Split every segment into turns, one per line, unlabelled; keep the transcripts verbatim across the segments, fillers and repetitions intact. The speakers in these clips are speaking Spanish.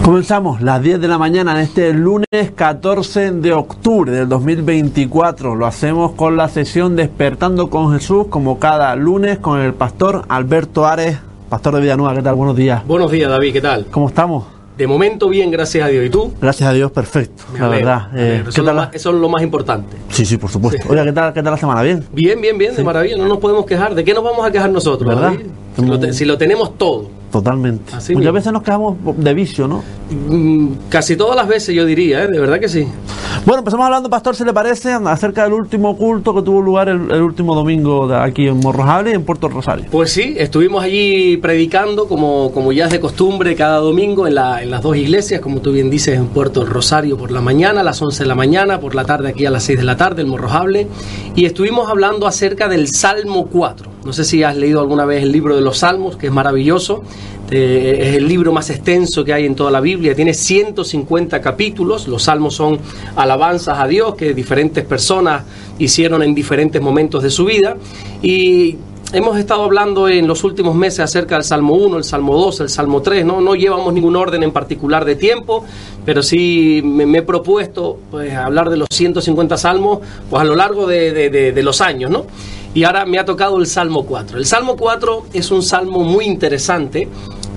Comenzamos las diez de la mañana en este lunes catorce de octubre del dos mil veinticuatro. Lo hacemos con la sesión Despertando con Jesús, como cada lunes, con el pastor Alberto Ares, pastor de Villanueva. ¿Qué tal? Buenos días.
Buenos días, David. ¿Qué tal?
¿Cómo estamos?
De momento bien, gracias a Dios. ¿Y tú?
Gracias a Dios, perfecto,
Me
la
alegro,
verdad.
me
Eh,
alegro.
¿qué
Eso, es
tal
lo
la-
más, eso es lo más importante.
Sí, sí, por supuesto.
Sí.
Oiga, ¿qué tal, qué tal la semana? ¿Bien?
Bien, bien, bien,
Sí.
de maravilla. No nos podemos quejar. ¿De qué nos vamos a quejar nosotros,
¿Verdad?
David? Si lo, te- si lo tenemos todo.
Totalmente.
Así
Muchas
mismo.
veces nos quedamos de vicio, ¿no?
Mm, Casi todas las veces yo diría, ¿eh? De verdad que sí.
Bueno, empezamos hablando, pastor, si le parece, acerca del último culto que tuvo lugar el, el último domingo de aquí en Morrojable y en Puerto Rosario.
Pues sí, estuvimos allí predicando como, como ya es de costumbre cada domingo en, la, en las dos iglesias, como tú bien dices, en Puerto Rosario por la mañana, a las once de la mañana, por la tarde aquí a las seis de la tarde, en Morrojable, y estuvimos hablando acerca del Salmo cuatro. No sé si has leído alguna vez el libro de los Salmos, que es maravilloso. Eh, es el libro más extenso que hay en toda la Biblia, tiene ciento cincuenta capítulos. Los salmos son alabanzas a Dios que diferentes personas hicieron en diferentes momentos de su vida, y hemos estado hablando en los últimos meses acerca del Salmo uno, el Salmo dos, el Salmo tres. No, no llevamos ningún orden en particular de tiempo, pero sí me, me he propuesto pues, hablar de los ciento cincuenta salmos pues, a lo largo de, de, de, de los años, ¿no? Y ahora me ha tocado el Salmo cuatro. El Salmo cuatro es un salmo muy interesante,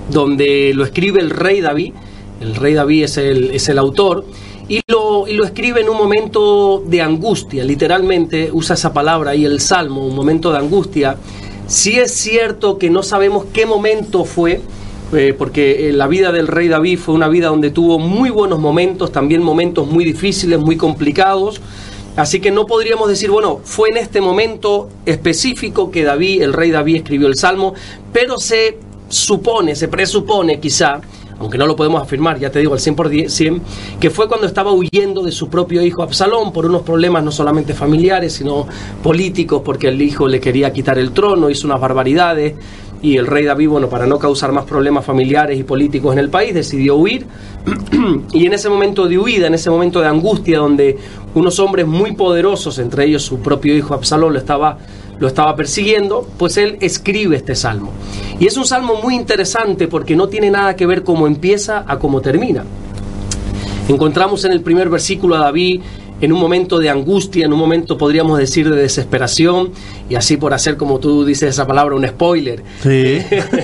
donde lo escribe el rey David. El rey David es el, es el autor, y lo, y lo escribe en un momento de angustia. Literalmente usa esa palabra ahí, el salmo, un momento de angustia. Sí es cierto que no sabemos qué momento fue, eh, porque eh, la vida del rey David fue una vida donde tuvo muy buenos momentos, también momentos muy difíciles, muy complicados. Así que no podríamos decir, bueno, fue en este momento específico que David, el rey David, escribió el salmo, pero se supone, se presupone quizá, aunque no lo podemos afirmar, ya te digo al cien por ciento, que fue cuando estaba huyendo de su propio hijo Absalón por unos problemas no solamente familiares, sino políticos, porque el hijo le quería quitar el trono, hizo unas barbaridades, y el rey David, bueno, para no causar más problemas familiares y políticos en el país, decidió huir. Y en ese momento de huida, en ese momento de angustia, donde unos hombres muy poderosos, entre ellos su propio hijo Absalón, lo estaba, lo estaba persiguiendo, pues él escribe este salmo. Y es un salmo muy interesante porque no tiene nada que ver cómo empieza a cómo termina. Encontramos en el primer versículo a David en un momento de angustia, en un momento podríamos decir de desesperación, y así por hacer, como tú dices esa palabra, un spoiler.
Sí.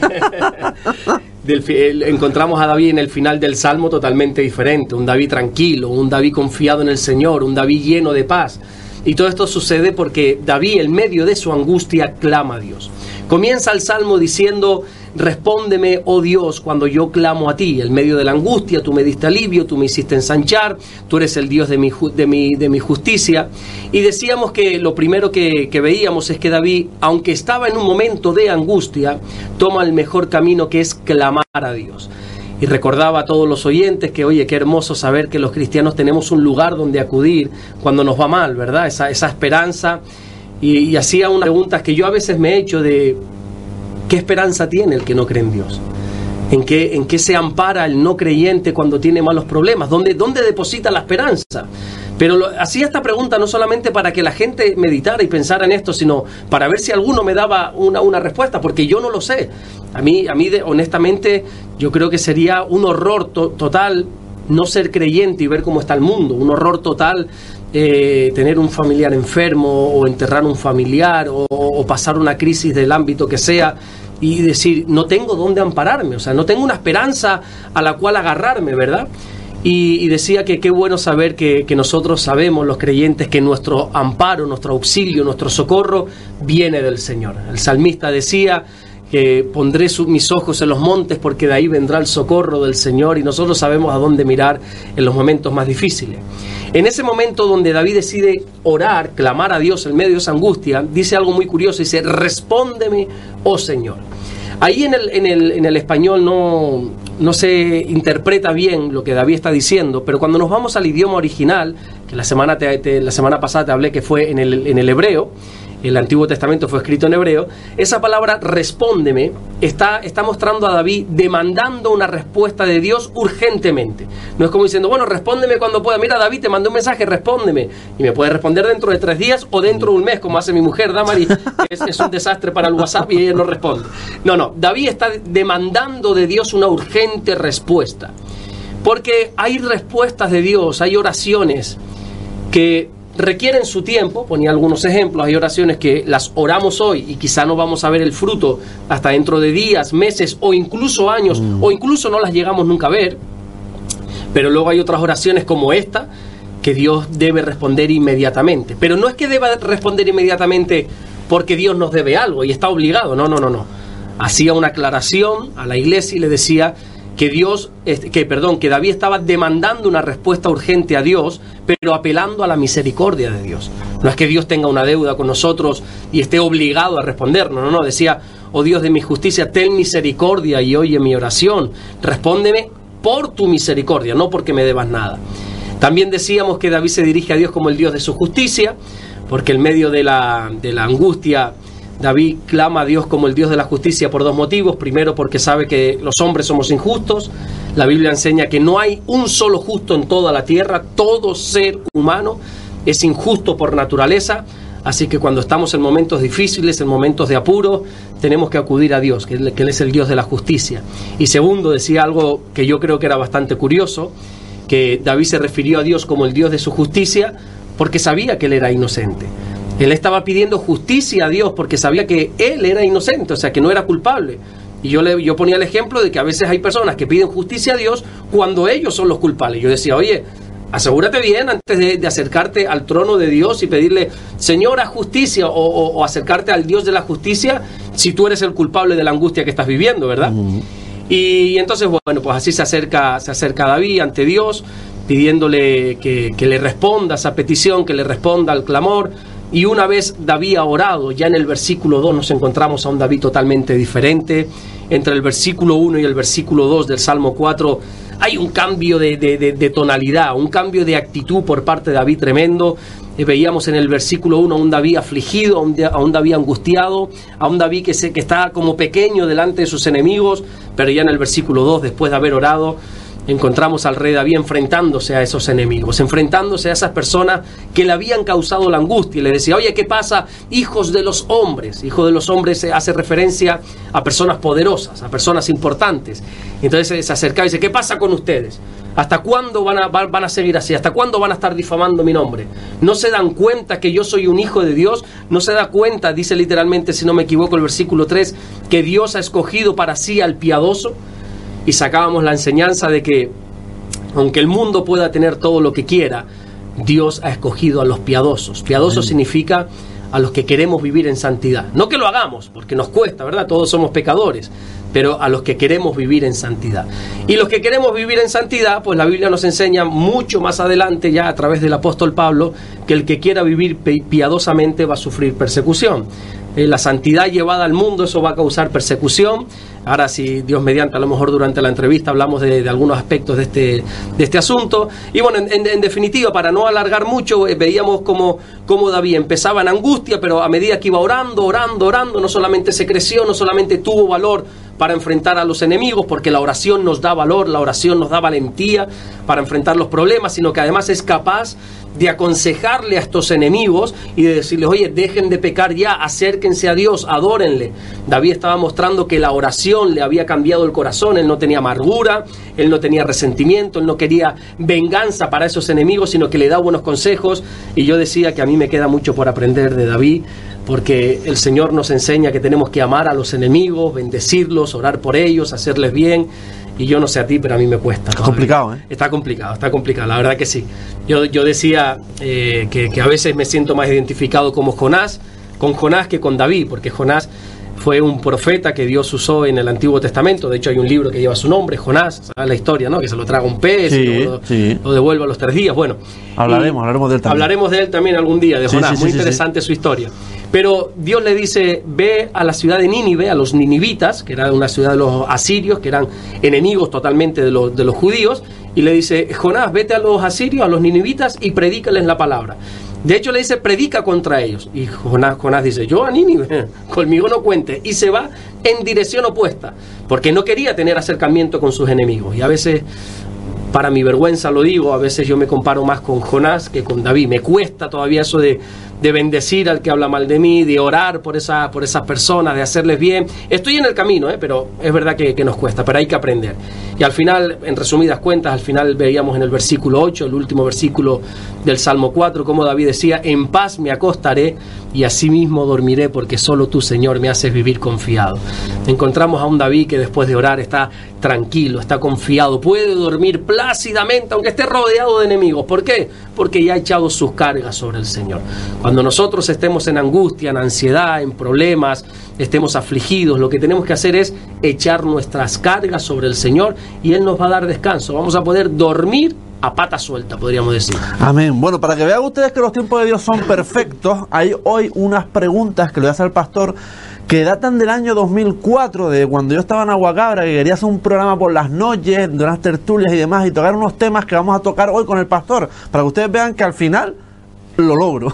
Del, el, encontramos a David en el final del Salmo totalmente diferente, un David tranquilo, un David confiado en el Señor, un David lleno de paz. Y todo esto sucede porque David, en medio de su angustia, clama a Dios. Comienza el Salmo diciendo: respóndeme, oh Dios, cuando yo clamo a ti. En medio de la angustia, tú me diste alivio, tú me hiciste ensanchar, tú eres el Dios de mi, de mi, de mi justicia. Y decíamos que lo primero que, que veíamos es que David, aunque estaba en un momento de angustia, toma el mejor camino, que es clamar a Dios. Y recordaba a todos los oyentes que, oye, qué hermoso saber que los cristianos tenemos un lugar donde acudir cuando nos va mal, ¿verdad? Esa, esa esperanza. Y, y hacía unas preguntas que yo a veces me he hecho de ¿qué esperanza tiene el que no cree en Dios? ¿En qué, en qué se ampara el no creyente cuando tiene malos problemas? ¿Dónde, dónde deposita la esperanza? Pero lo, hacía esta pregunta no solamente para que la gente meditara y pensara en esto, sino para ver si alguno me daba una, una respuesta, porque yo no lo sé. A mí, a mí de, honestamente, yo creo que sería un horror to, total no ser creyente y ver cómo está el mundo. Un horror total eh, tener un familiar enfermo, o enterrar un familiar, o, o pasar una crisis del ámbito que sea, y decir, no tengo dónde ampararme, o sea, no tengo una esperanza a la cual agarrarme, ¿verdad? Y, y decía que qué bueno saber que, que nosotros sabemos, los creyentes, que nuestro amparo, nuestro auxilio, nuestro socorro viene del Señor. El salmista decía que pondré su, mis ojos en los montes, porque de ahí vendrá el socorro del Señor, y nosotros sabemos a dónde mirar en los momentos más difíciles. En ese momento donde David decide orar, clamar a Dios en medio de esa angustia, dice algo muy curioso, dice: respóndeme, oh Señor. Ahí en el, en el, en el español no, no se interpreta bien lo que David está diciendo, pero cuando nos vamos al idioma original, que la semana, te, te, la semana pasada te hablé que fue en el, en el hebreo, el Antiguo Testamento fue escrito en hebreo, esa palabra respóndeme está, está mostrando a David demandando una respuesta de Dios urgentemente. No es como diciendo, bueno, respóndeme cuando pueda. Mira, David, te mandé un mensaje, respóndeme. Y me puede responder dentro de tres días o dentro de un mes, como hace mi mujer, Damari. Es, es un desastre para el WhatsApp y ella no responde. No, no, David está demandando de Dios una urgente respuesta. Porque hay respuestas de Dios, hay oraciones que requieren su tiempo. Ponía algunos ejemplos. Hay oraciones que las oramos hoy y quizá no vamos a ver el fruto hasta dentro de días, meses o incluso años, mm. o incluso no las llegamos nunca a ver. Pero luego hay otras oraciones como esta que Dios debe responder inmediatamente. Pero no es que deba responder inmediatamente porque Dios nos debe algo y está obligado. No, no, no, no. Hacía una aclaración a la iglesia y le decía que Dios, que perdón, que David estaba demandando una respuesta urgente a Dios, pero apelando a la misericordia de Dios. No es que Dios tenga una deuda con nosotros y esté obligado a respondernos, no, no, decía: oh Dios de mi justicia, ten misericordia y oye mi oración, respóndeme por tu misericordia, no porque me debas nada. También decíamos que David se dirige a Dios como el Dios de su justicia, porque en medio de la, de la angustia, David clama a Dios como el Dios de la justicia por dos motivos. Primero, porque sabe que los hombres somos injustos. La Biblia enseña que no hay un solo justo en toda la tierra. Todo ser humano es injusto por naturaleza. Así que cuando estamos en momentos difíciles, en momentos de apuro, tenemos que acudir a Dios, que Él, que Él es el Dios de la justicia. Y segundo, decía algo que yo creo que era bastante curioso, que David se refirió a Dios como el Dios de su justicia porque sabía que Él era inocente. Él estaba pidiendo justicia a Dios porque sabía que Él era inocente, o sea, que no era culpable. Y yo, le, yo ponía el ejemplo de que a veces hay personas que piden justicia a Dios cuando ellos son los culpables. Yo decía: oye, asegúrate bien antes de, de acercarte al trono de Dios y pedirle: Señor, haz justicia, o, o, o acercarte al Dios de la justicia si tú eres el culpable de la angustia que estás viviendo, ¿verdad? Uh-huh. Y, y entonces, bueno, pues así se acerca, se acerca David ante Dios, pidiéndole que, que le responda a esa petición, que le responda al clamor. Y una vez David ha orado, ya en el versículo dos nos encontramos a un David totalmente diferente. Entre el versículo uno y el versículo dos del Salmo cuatro hay un cambio de, de, de, de tonalidad, un cambio de actitud por parte de David tremendo. Eh, veíamos en el versículo uno a un David afligido, a un, a un David angustiado, a un David que, se, que está como pequeño delante de sus enemigos. Pero ya en el versículo dos, después de haber orado, encontramos al rey David enfrentándose a esos enemigos, enfrentándose a esas personas que le habían causado la angustia. Y le decía: oye, ¿qué pasa, hijos de los hombres? Hijo de los hombres se hace referencia a personas poderosas, a personas importantes. Entonces se acercaba y dice: ¿qué pasa con ustedes? ¿Hasta cuándo van a, van a seguir así? ¿Hasta cuándo van a estar difamando mi nombre? ¿No se dan cuenta que yo soy un hijo de Dios? ¿No se da cuenta, dice literalmente, si no me equivoco, el versículo tres, que Dios ha escogido para sí al piadoso? Y sacábamos la enseñanza de que, aunque el mundo pueda tener todo lo que quiera, Dios ha escogido a los piadosos. Piadoso significa a los que queremos vivir en santidad. No que lo hagamos, porque nos cuesta, ¿verdad? Todos somos pecadores, pero a los que queremos vivir en santidad. Y los que queremos vivir en santidad, pues la Biblia nos enseña mucho más adelante, ya a través del apóstol Pablo, que el que quiera vivir piadosamente va a sufrir persecución. Eh, la santidad llevada al mundo, eso va a causar persecución. Ahora, si Dios mediante, a lo mejor durante la entrevista hablamos de, de algunos aspectos de este, de este asunto. Y bueno, en, en, en definitiva, para no alargar mucho, eh, veíamos cómo, cómo David empezaba en angustia, pero a medida que iba orando, orando, orando, no solamente se creció, no solamente tuvo valor para enfrentar a los enemigos, porque la oración nos da valor, la oración nos da valentía para enfrentar los problemas, sino que además es capaz de aconsejarle a estos enemigos y de decirles: oye, dejen de pecar ya, acérquense a Dios, adórenle. David estaba mostrando que la oración le había cambiado el corazón. Él no tenía amargura, él no tenía resentimiento, él no quería venganza para esos enemigos, sino que le da buenos consejos. Y yo decía que a mí me queda mucho por aprender de David, porque el Señor nos enseña que tenemos que amar a los enemigos, bendecirlos, orar por ellos, hacerles bien. Y yo no sé a ti, pero a mí me cuesta.
Está complicado, ¿eh?
Está complicado, está complicado, la verdad que sí. Yo, yo decía eh, que, que a veces me siento más identificado como Jonás, con Jonás que con David, porque Jonás fue un profeta que Dios usó en el Antiguo Testamento. De hecho, hay un libro que lleva su nombre, Jonás, ¿sabes la historia, no? Que se lo traga un pez, sí, y lo, sí. lo devuelve a los tres días. Bueno,
hablaremos, hablaremos de él también.
Hablaremos de él también algún día, de Jonás. Sí, sí, Muy sí, interesante sí, sí. su historia. Pero Dios le dice: ve a la ciudad de Nínive, a los ninivitas, que era una ciudad de los asirios, que eran enemigos totalmente de los, de los judíos, y le dice: Jonás, vete a los asirios, a los ninivitas, y predícales la palabra. De hecho, le dice: predica contra ellos. Y Jonás, Jonás dice: yo a Nínive, conmigo no cuente. Y se va en dirección opuesta, porque no quería tener acercamiento con sus enemigos. Y a veces, para mi vergüenza lo digo, a veces yo me comparo más con Jonás que con David. Me cuesta todavía eso de, de bendecir al que habla mal de mí, de orar por, esa, por esas personas, de hacerles bien. Estoy en el camino, ¿eh? Pero es verdad que, que nos cuesta, pero hay que aprender. Y al final, en resumidas cuentas, al final veíamos en el versículo ocho, el último versículo del Salmo cuatro, como David decía: en paz me acostaré y asimismo dormiré, porque solo tú, Señor, me haces vivir confiado. Encontramos a un David que después de orar está tranquilo, está confiado, puede dormir plácidamente aunque esté rodeado de enemigos. ¿Por qué? Porque ya ha echado sus cargas sobre el Señor. Cuando nosotros estemos en angustia, en ansiedad, en problemas, estemos afligidos, lo que tenemos que hacer es echar nuestras cargas sobre el Señor y Él nos va a dar descanso. Vamos a poder dormir a pata suelta, podríamos decir.
Amén. Bueno, para que vean ustedes que los tiempos de Dios son perfectos, hay hoy unas preguntas que le voy a hacer al pastor que datan del año dos mil cuatro, de cuando yo estaba en Aguacabra, que quería hacer un programa por las noches, de unas tertulias y demás, y tocar unos temas que vamos a tocar hoy con el pastor, para que ustedes vean que al final lo logro.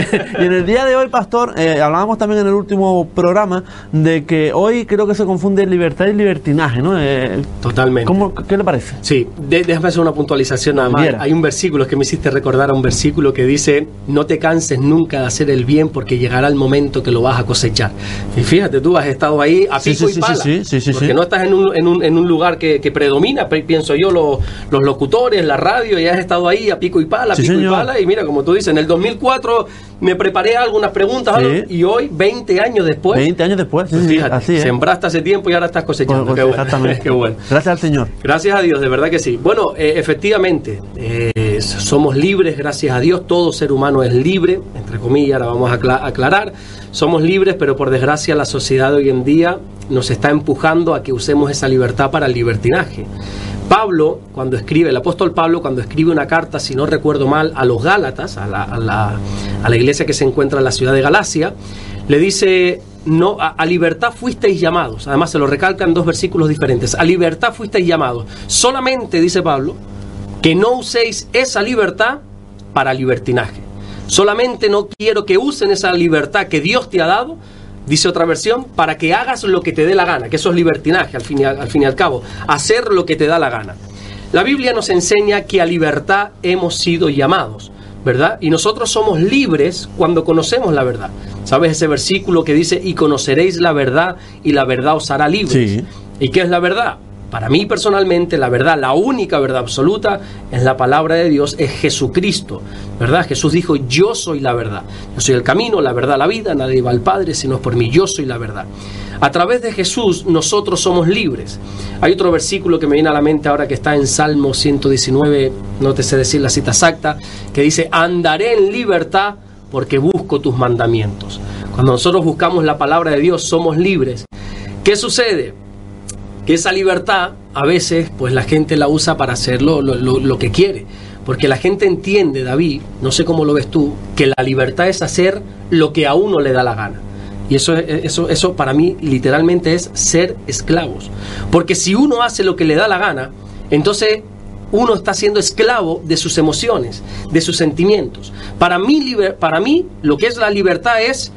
Y en el día de hoy, pastor, eh, hablábamos también en el último programa de que hoy creo que se confunde libertad y libertinaje, ¿no? Eh,
Totalmente.
¿cómo, ¿Qué le parece?
Sí, de, déjame hacer una puntualización nada más. Hay un versículo, es que me hiciste recordar a un versículo que dice: no te canses nunca de hacer el bien, porque llegará el momento que lo vas a cosechar. Y fíjate, tú has estado ahí a pico
sí, sí,
y pala,
sí, sí, sí, sí,
porque
sí.
no estás en un, en un, en un lugar que, que predomina, pienso yo, los, los locutores, la radio, y has estado ahí a pico y pala, a
sí,
pico
señor.
y pala, y mira, como tú dices, en el dos mil cuatro me preparé algunas preguntas,
Sí.
algo, y hoy, veinte años después,
veinte años después, sí,
pues
sí,
fíjate,
así es.
sembraste hace tiempo y ahora estás cosechando.
Pues,
Qué bueno.
exactamente.
Qué bueno.
Gracias al Señor.
Gracias a Dios, de verdad que sí. Bueno, eh, efectivamente, eh, somos libres, gracias a Dios. Todo ser humano es libre, entre comillas, ahora vamos a acla- aclarar. Somos libres, pero por desgracia la sociedad de hoy en día nos está empujando a que usemos esa libertad para el libertinaje. Pablo, cuando escribe, el apóstol Pablo, cuando escribe una carta, si no recuerdo mal, a los Gálatas, a la, a la, a la iglesia que se encuentra en la ciudad de Galacia, le dice: no, a, a libertad fuisteis llamados. Además se lo recalca en dos versículos diferentes. A libertad fuisteis llamados. Solamente, dice Pablo, que no uséis esa libertad para libertinaje. Solamente no quiero que usen esa libertad que Dios te ha dado, dice otra versión, para que hagas lo que te dé la gana, que eso es libertinaje al fin y al, al fin y al cabo, hacer lo que te da la gana. La Biblia nos enseña que a libertad hemos sido llamados, ¿verdad? Y nosotros somos libres cuando conocemos la verdad. ¿Sabes ese versículo que dice: y conoceréis la verdad y la verdad os hará libres?
Sí.
¿Y qué es la verdad? Para mí personalmente, la verdad, la única verdad absoluta es la palabra de Dios, es Jesucristo, ¿verdad? Jesús dijo: yo soy la verdad, yo soy el camino, la verdad, la vida, nadie va al Padre sino por mí, yo soy la verdad. A través de Jesús nosotros somos libres. Hay otro versículo que me viene a la mente ahora que está en Salmo ciento diecinueve, no te sé decir la cita exacta, que dice: andaré en libertad porque busco tus mandamientos. Cuando nosotros buscamos la palabra de Dios somos libres. ¿Qué sucede? Que esa libertad a veces pues la gente la usa para hacer lo, lo, lo, lo que quiere, porque la gente entiende, David, no sé cómo lo ves tú, que la libertad es hacer lo que a uno le da la gana. Y eso, eso, eso para mí literalmente es ser esclavos, porque si uno hace lo que le da la gana, entonces uno está siendo esclavo de sus emociones, de sus sentimientos. Para mí, liber, para mí lo que es la libertad es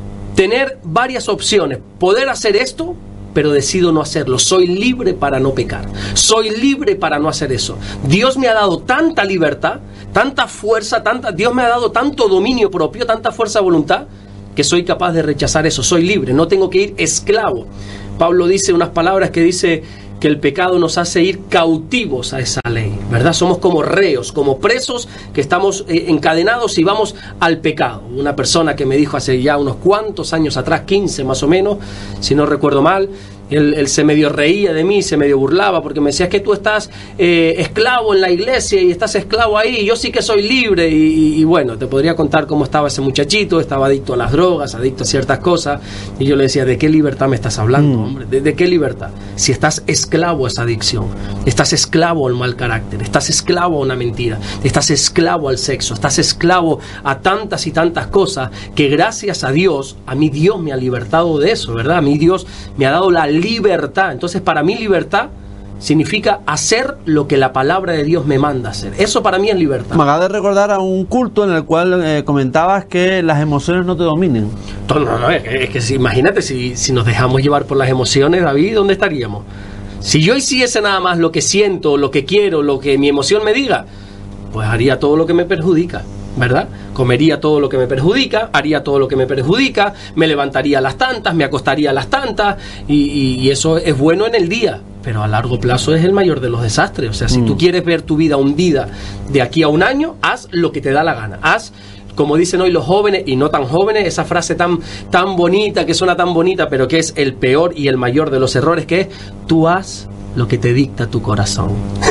tener varias opciones, poder hacer esto, pero decido no hacerlo. Soy libre para no pecar. Soy libre para no hacer eso. Dios me ha dado tanta libertad, tanta fuerza, tanta, Dios me ha dado tanto dominio propio, tanta fuerza de voluntad, que soy capaz de rechazar eso. Soy libre, no tengo que ir esclavo. Pablo dice unas palabras que dice que el pecado nos hace ir cautivos a esa ley, ¿verdad? Somos como reos, como presos que estamos eh, encadenados y vamos al pecado. Una persona que me dijo hace ya unos cuantos años atrás, quince más o menos, si no recuerdo mal, Él, él se medio reía de mí, se medio burlaba, porque me decía: es que tú estás eh, esclavo en la iglesia y estás esclavo ahí, y yo sí que soy libre. Y, y, y bueno, te podría contar cómo estaba ese muchachito, estaba adicto a las drogas, adicto a ciertas cosas, y yo le decía: ¿de qué libertad me estás hablando,
mm.
hombre? ¿De, ¿De qué libertad? Si estás esclavo a esa adicción, estás esclavo al mal carácter, estás esclavo a una mentira, estás esclavo al sexo, estás esclavo a tantas y tantas cosas que gracias a Dios, a mí Dios me ha libertado de eso, ¿verdad? A mí Dios me ha dado la libertad. Entonces para mí libertad significa hacer lo que la palabra de Dios me manda hacer. Eso para mí es libertad.
Me acabas de recordar a un culto en el cual eh, comentabas que las emociones no te dominen.
No, no, no, es que, es que si, imagínate si, si nos dejamos llevar por las emociones, David, ¿dónde estaríamos? Si yo hiciese nada más lo que siento, lo que quiero, lo que mi emoción me diga, pues haría todo lo que me perjudica, ¿verdad? comería todo lo que me perjudica, haría todo lo que me perjudica, me levantaría a las tantas, me acostaría a las tantas, y, y, y eso es bueno en el día, pero a largo plazo es el mayor de los desastres. O sea, si mm. tú quieres ver tu vida hundida de aquí a un año, haz lo que te da la gana, haz, como dicen hoy los jóvenes y no tan jóvenes, esa frase tan, tan bonita, que suena tan bonita, pero que es el peor y el mayor de los errores, que es: tú haz lo que te dicta tu corazón.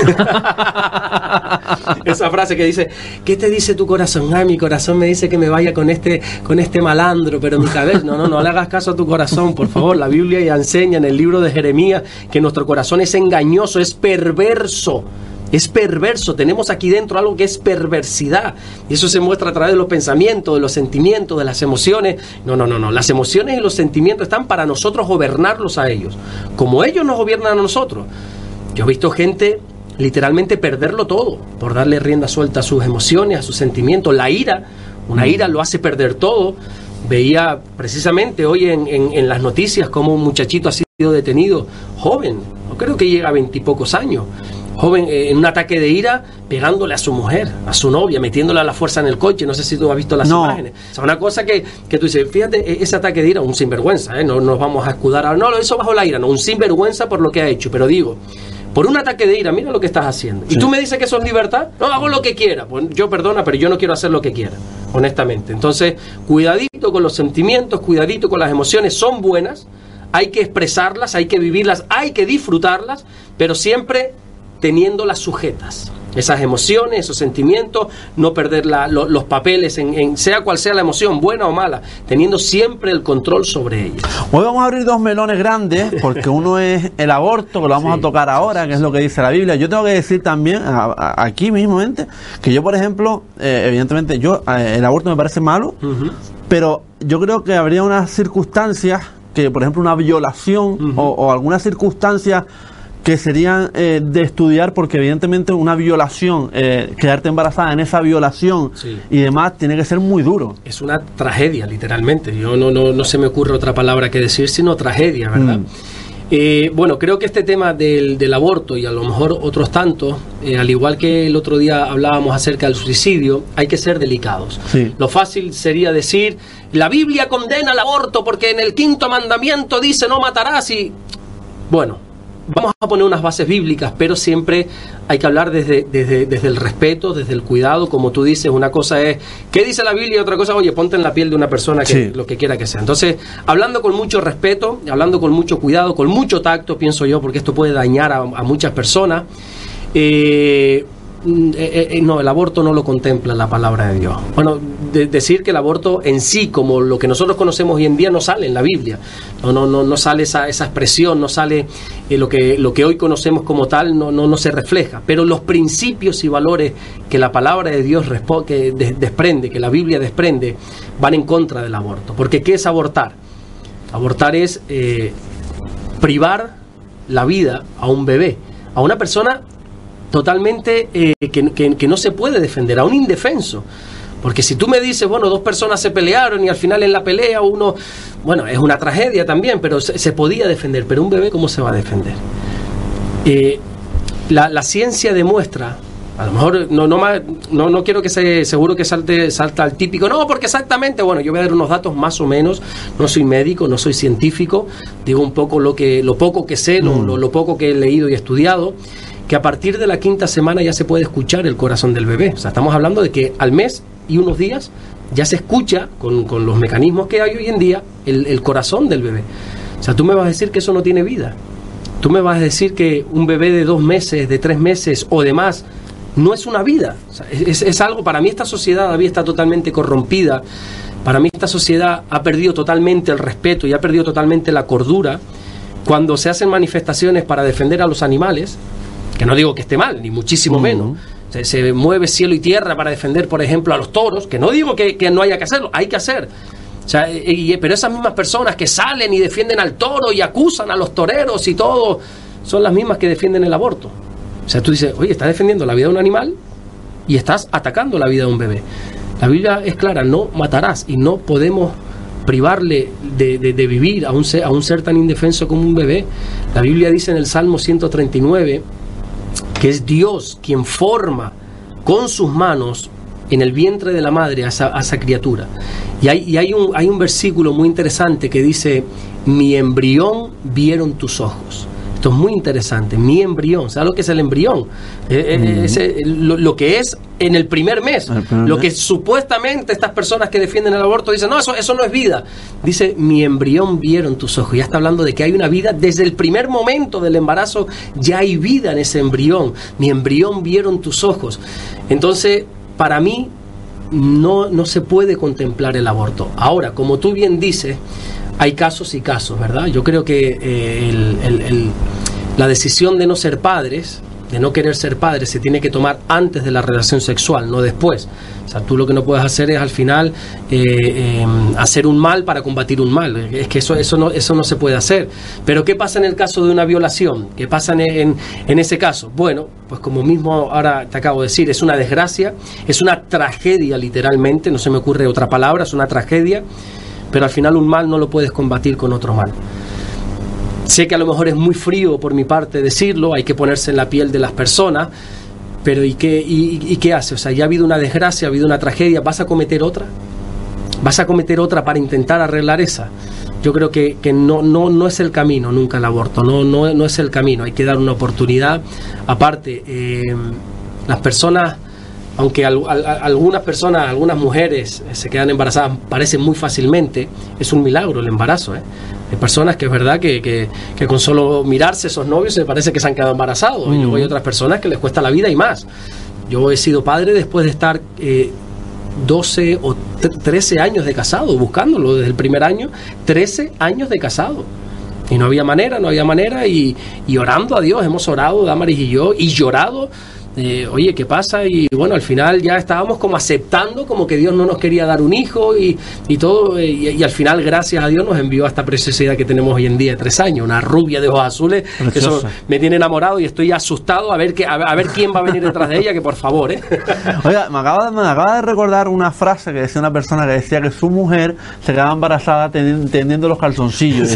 Esa frase que dice: ¿qué te dice tu corazón? Ah, mi corazón me dice que me vaya con este, con este malandro, pero mi cabeza, no, no, no le hagas caso a tu corazón, por favor. La Biblia ya enseña en el libro de Jeremías que nuestro corazón es engañoso, es perverso. Es perverso, tenemos aquí dentro algo que es perversidad, y eso se muestra a través de los pensamientos, de los sentimientos, de las emociones. No, no, no, no, las emociones y los sentimientos están para nosotros gobernarlos a ellos, como ellos nos gobiernan a nosotros. Yo he visto gente literalmente perderlo todo por darle rienda suelta a sus emociones, a sus sentimientos. La ira, una ira lo hace perder todo. Veía precisamente hoy en, en, en las noticias cómo un muchachito ha sido detenido, joven, no creo que llega a veintipocos años, joven, eh, en un ataque de ira, pegándole a su mujer, a su novia, metiéndole a la fuerza en el coche. No sé si tú has visto las no. imágenes. O sea, una cosa que, que tú dices, fíjate, ese ataque de ira, un sinvergüenza, ¿eh? No nos vamos a escudar a, no, eso bajo la ira, no, un sinvergüenza por lo que ha hecho. Pero digo, por un ataque de ira, mira lo que estás haciendo. Sí. Y tú me dices que eso es libertad. No, hago lo que quiera. Pues yo, perdona, pero yo no quiero hacer lo que quiera, honestamente. Entonces, cuidadito con los sentimientos, cuidadito con las emociones. Son buenas, hay que expresarlas, hay que vivirlas, hay que disfrutarlas, pero siempre teniéndolas sujetas, esas emociones, esos sentimientos, no perder la, lo, los papeles, en, en sea cual sea la emoción, buena o mala, teniendo siempre el control sobre ella.
Hoy vamos a abrir dos melones grandes, porque uno es el aborto, que lo vamos sí. a tocar ahora, que es lo que dice la Biblia. Yo tengo que decir también, a, a, aquí mismamente, que yo, por ejemplo, eh, evidentemente, yo eh, el aborto me parece malo, uh-huh. pero yo creo que habría unas circunstancias, que por ejemplo una violación, uh-huh. o, o algunas circunstancias que serían eh, de estudiar, porque evidentemente una violación, eh, quedarte embarazada en esa violación sí. y demás, tiene que ser muy duro.
Es una tragedia, literalmente. Yo no, no, no se me ocurre otra palabra que decir, sino tragedia, ¿verdad? Mm. Eh, bueno, creo que este tema del, del aborto, y a lo mejor otros tantos, eh, al igual que el otro día hablábamos acerca del suicidio, hay que ser delicados. Sí. Lo fácil sería decir, la Biblia condena el aborto porque en el quinto mandamiento dice no matarás, y bueno, vamos a poner unas bases bíblicas, pero siempre hay que hablar desde, desde, desde el respeto, desde el cuidado. Como tú dices, una cosa es ¿qué dice la Biblia? Y otra cosa, oye, ponte en la piel de una persona que sí. lo que quiera que sea. Entonces, hablando con mucho respeto, hablando con mucho cuidado, con mucho tacto, pienso yo, porque esto puede dañar a, a muchas personas. Eh, Eh, eh, no, el aborto no lo contempla la palabra de Dios. Bueno, de, decir que el aborto en sí, como lo que nosotros conocemos hoy en día, no sale en la Biblia. No, no, no, no sale esa, esa expresión, no sale eh, lo que lo que hoy conocemos como tal, no, no, no se refleja. Pero los principios y valores que la palabra de Dios respo- que de, desprende, que la Biblia desprende, van en contra del aborto. Porque ¿qué es abortar? Abortar es eh, privar la vida a un bebé, a una persona totalmente eh, que, que, que no se puede defender, a un indefenso. Porque si tú me dices, bueno, dos personas se pelearon y al final en la pelea uno, bueno, es una tragedia también, pero se, se podía defender, pero un bebé, ¿cómo se va a defender? Eh, la, la ciencia demuestra, a lo mejor no no más, no, no quiero que se seguro que salte salta al típico, no, porque exactamente, bueno, yo voy a dar unos datos más o menos, no soy médico, no soy científico, digo un poco lo que lo poco que sé, mm. lo, lo, lo poco que he leído y estudiado, que a partir de la quinta semana ya se puede escuchar el corazón del bebé. O sea, estamos hablando de que al mes y unos días ya se escucha, con, con los mecanismos que hay hoy en día, el, el corazón del bebé. O sea, tú me vas a decir que eso no tiene vida. Tú me vas a decir que un bebé de dos meses, de tres meses o de más, no es una vida. O sea, es, es algo, para mí esta sociedad todavía está totalmente corrompida. Para mí esta sociedad ha perdido totalmente el respeto y ha perdido totalmente la cordura cuando se hacen manifestaciones para defender a los animales. Que no digo que esté mal, ni muchísimo uh-huh. menos. Se, se mueve cielo y tierra para defender, por ejemplo, a los toros, que no digo que, que no haya que hacerlo, hay que hacer. O sea, y, pero esas mismas personas que salen y defienden al toro y acusan a los toreros y todo, son las mismas que defienden el aborto. O sea, tú dices, oye, estás defendiendo la vida de un animal y estás atacando la vida de un bebé. La Biblia es clara, no matarás, y no podemos privarle de, de, de vivir a un, ser, a un ser tan indefenso como un bebé. La Biblia dice en el Salmo ciento treinta y nueve que es Dios quien forma con sus manos en el vientre de la madre a esa, a esa criatura. Y, hay, y hay, un, hay un versículo muy interesante que dice, mi embrión vieron tus ojos. Esto es muy interesante, mi embrión. ¿Sabes lo que es el embrión? Eh, mm. es, es, lo, lo que es en el primer mes. El primer lo mes. Que supuestamente estas personas que defienden el aborto dicen, no, eso, eso no es vida. Dice, mi embrión vieron tus ojos. Ya está hablando de que hay una vida desde el primer momento del embarazo, ya hay vida en ese embrión. Mi embrión vieron tus ojos. Entonces, para mí, no, no se puede contemplar el aborto. Ahora, como tú bien dices, hay casos y casos, ¿verdad? Yo creo que eh, el, el, el, la decisión de no ser padres, de no querer ser padres, se tiene que tomar antes de la relación sexual, no después. O sea, tú lo que no puedes hacer es al final eh, eh, hacer un mal para combatir un mal. Es que eso, eso, no, eso no se puede hacer. Pero ¿qué pasa en el caso de una violación? ¿Qué pasa en, en, en ese caso? Bueno, pues como mismo ahora te acabo de decir, es una desgracia, es una tragedia literalmente, no se me ocurre otra palabra, es una tragedia. Pero al final un mal no lo puedes combatir con otro mal. Sé que a lo mejor es muy frío por mi parte decirlo, hay que ponerse en la piel de las personas, pero ¿y qué, y, y qué hace? O sea, ya ha habido una desgracia, ha habido una tragedia, ¿vas a cometer otra? ¿Vas a cometer otra para intentar arreglar esa? Yo creo que, que no, no, no es el camino nunca el aborto, no, no, no es el camino, hay que dar una oportunidad. Aparte, eh, las personas... Aunque al, al, algunas personas, algunas mujeres se quedan embarazadas, parece muy fácilmente, es un milagro el embarazo, ¿eh? Hay personas que es verdad que, que, que con solo mirarse esos novios se parece que se han quedado embarazados. Mm. Y luego hay otras personas que les cuesta la vida y más. Yo he sido padre después de estar eh, doce o trece años de casado, buscándolo desde el primer año, trece años de casado. Y no había manera, no había manera, y, y orando a Dios, hemos orado, Damaris y yo, y llorado. Eh, oye, ¿qué pasa? Y bueno, al final ya estábamos como aceptando como que Dios no nos quería dar un hijo y, y todo, y, y al final, gracias a Dios, nos envió a esta preciosidad que tenemos hoy en día de tres años, una rubia de ojos azules, que eso me tiene enamorado y estoy asustado a ver, que, a, a ver quién va a venir detrás de ella, que por favor, ¿eh?
Oiga, me acaba, de, me acaba de recordar una frase que decía una persona que decía que su mujer se quedaba embarazada teniendo, teniendo los calzoncillos.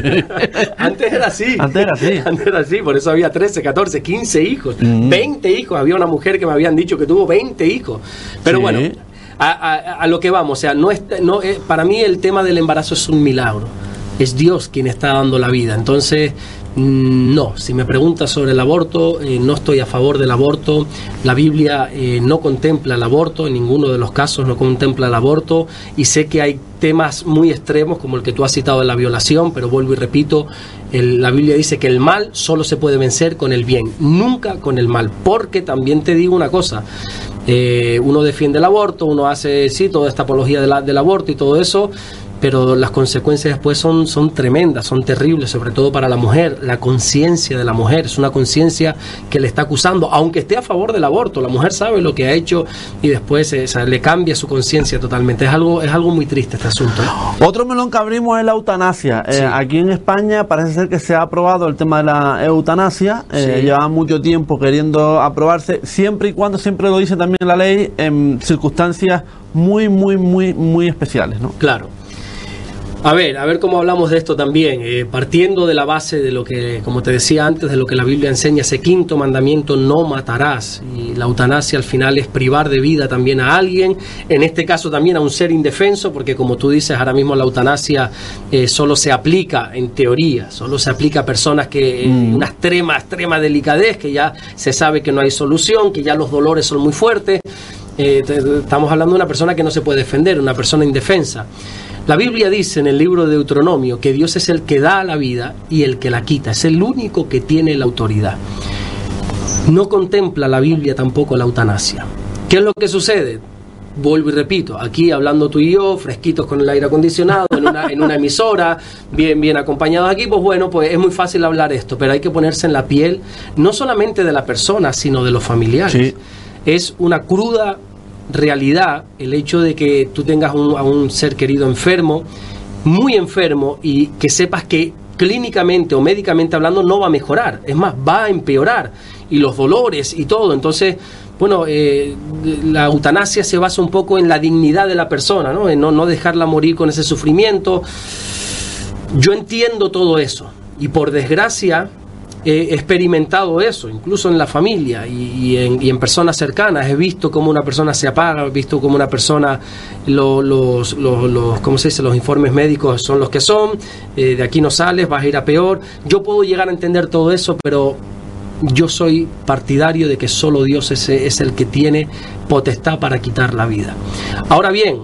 Antes era así.
Antes era así.
Antes era así, por eso había trece, catorce, quince hijos, mm. veinte hijos. Había una mujer que me habían dicho que tuvo veinte hijos. Pero sí. bueno, a, a, a lo que vamos, o sea, no es, no es, para mí el tema del embarazo es un milagro. Es Dios quien está dando la vida. Entonces, no, si me preguntas sobre el aborto, eh, no estoy a favor del aborto. La Biblia eh, no contempla el aborto, en ninguno de los casos no contempla el aborto, y sé que hay temas muy extremos como el que tú has citado de la violación, pero vuelvo y repito, el, la Biblia dice que el mal solo se puede vencer con el bien, nunca con el mal, porque también te digo una cosa, eh, uno defiende el aborto, uno hace, sí, toda esta apología de la, del aborto y todo eso, pero las consecuencias después son, son tremendas, son terribles, sobre todo para la mujer. La conciencia de la mujer es una conciencia que le está acusando, aunque esté a favor del aborto. La mujer sabe lo que ha hecho y después eh, o sea, le cambia su conciencia totalmente. Es algo, es algo muy triste este asunto, ¿eh?
Otro melón que abrimos es la eutanasia. Sí. Eh, aquí en España parece ser que se ha aprobado el tema de la eutanasia. Eh, sí. Lleva mucho tiempo queriendo aprobarse, siempre y cuando, siempre lo dice también la ley, en circunstancias muy, muy, muy, muy especiales, ¿no?
Claro. A ver, a ver cómo hablamos de esto también, eh, partiendo de la base de lo que, como te decía antes, de lo que la Biblia enseña, ese quinto mandamiento, no matarás, y la eutanasia al final es privar de vida también a alguien, en este caso también a un ser indefenso, porque como tú dices, ahora mismo la eutanasia eh, solo se aplica, en teoría, solo se aplica a personas que, en mm. una extrema, extrema delicadez, que ya se sabe que no hay solución, que ya los dolores son muy fuertes, eh, estamos hablando de una persona que no se puede defender, una persona indefensa. La Biblia dice en el libro de Deuteronomio que Dios es el que da la vida y el que la quita, es el único que tiene la autoridad. No contempla la Biblia tampoco la eutanasia. ¿Qué es lo que sucede? Vuelvo y repito, aquí hablando tú y yo, fresquitos con el aire acondicionado, en una, en una emisora, bien, bien acompañados aquí, pues bueno, pues es muy fácil hablar esto, pero hay que ponerse en la piel, no solamente de la persona, sino de los familiares. Sí. Es una cruda realidad el hecho de que tú tengas un, a un ser querido enfermo, muy enfermo, y que sepas que clínicamente o médicamente hablando no va a mejorar, es más, va a empeorar, y los dolores y todo. Entonces, bueno, eh, la eutanasia se basa un poco en la dignidad de la persona, ¿no? En no, no dejarla morir con ese sufrimiento. Yo entiendo todo eso, y por desgracia he experimentado eso, incluso en la familia y, y, en, y en personas cercanas. He visto cómo una persona se apaga, he visto cómo una persona, lo, los, los, los, ¿cómo se dice? Los informes médicos son los que son, eh, de aquí no sales, vas a ir a peor. Yo puedo llegar a entender todo eso, pero yo soy partidario de que solo Dios es, es el que tiene potestad para quitar la vida. Ahora bien,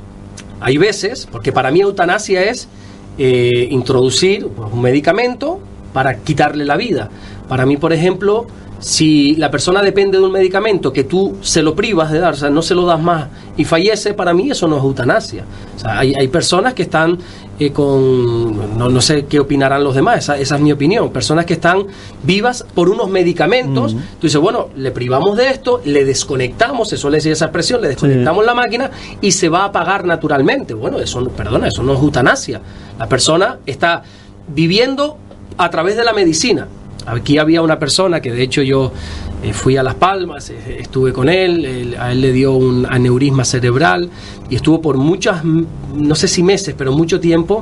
hay veces, porque para mí eutanasia es eh, introducir pues, un medicamento para quitarle la vida. Para mí, por ejemplo, si la persona depende de un medicamento que tú se lo privas de dar, o sea, no se lo das más y fallece, para mí eso no es eutanasia. O sea, hay, hay personas que están eh, con... No, no sé qué opinarán los demás, esa, esa es mi opinión. Personas que están vivas por unos medicamentos. Uh-huh. Tú dices, bueno, le privamos de esto, le desconectamos, se suele decir esa expresión, le desconectamos sí. la máquina y se va a apagar naturalmente. Bueno, eso, perdona, eso no es eutanasia. La persona está viviendo a través de la medicina. Aquí había una persona que de hecho yo eh, fui a Las Palmas, eh, estuve con él, él, a él le dio un aneurisma cerebral y estuvo por muchas, no sé si meses, pero mucho tiempo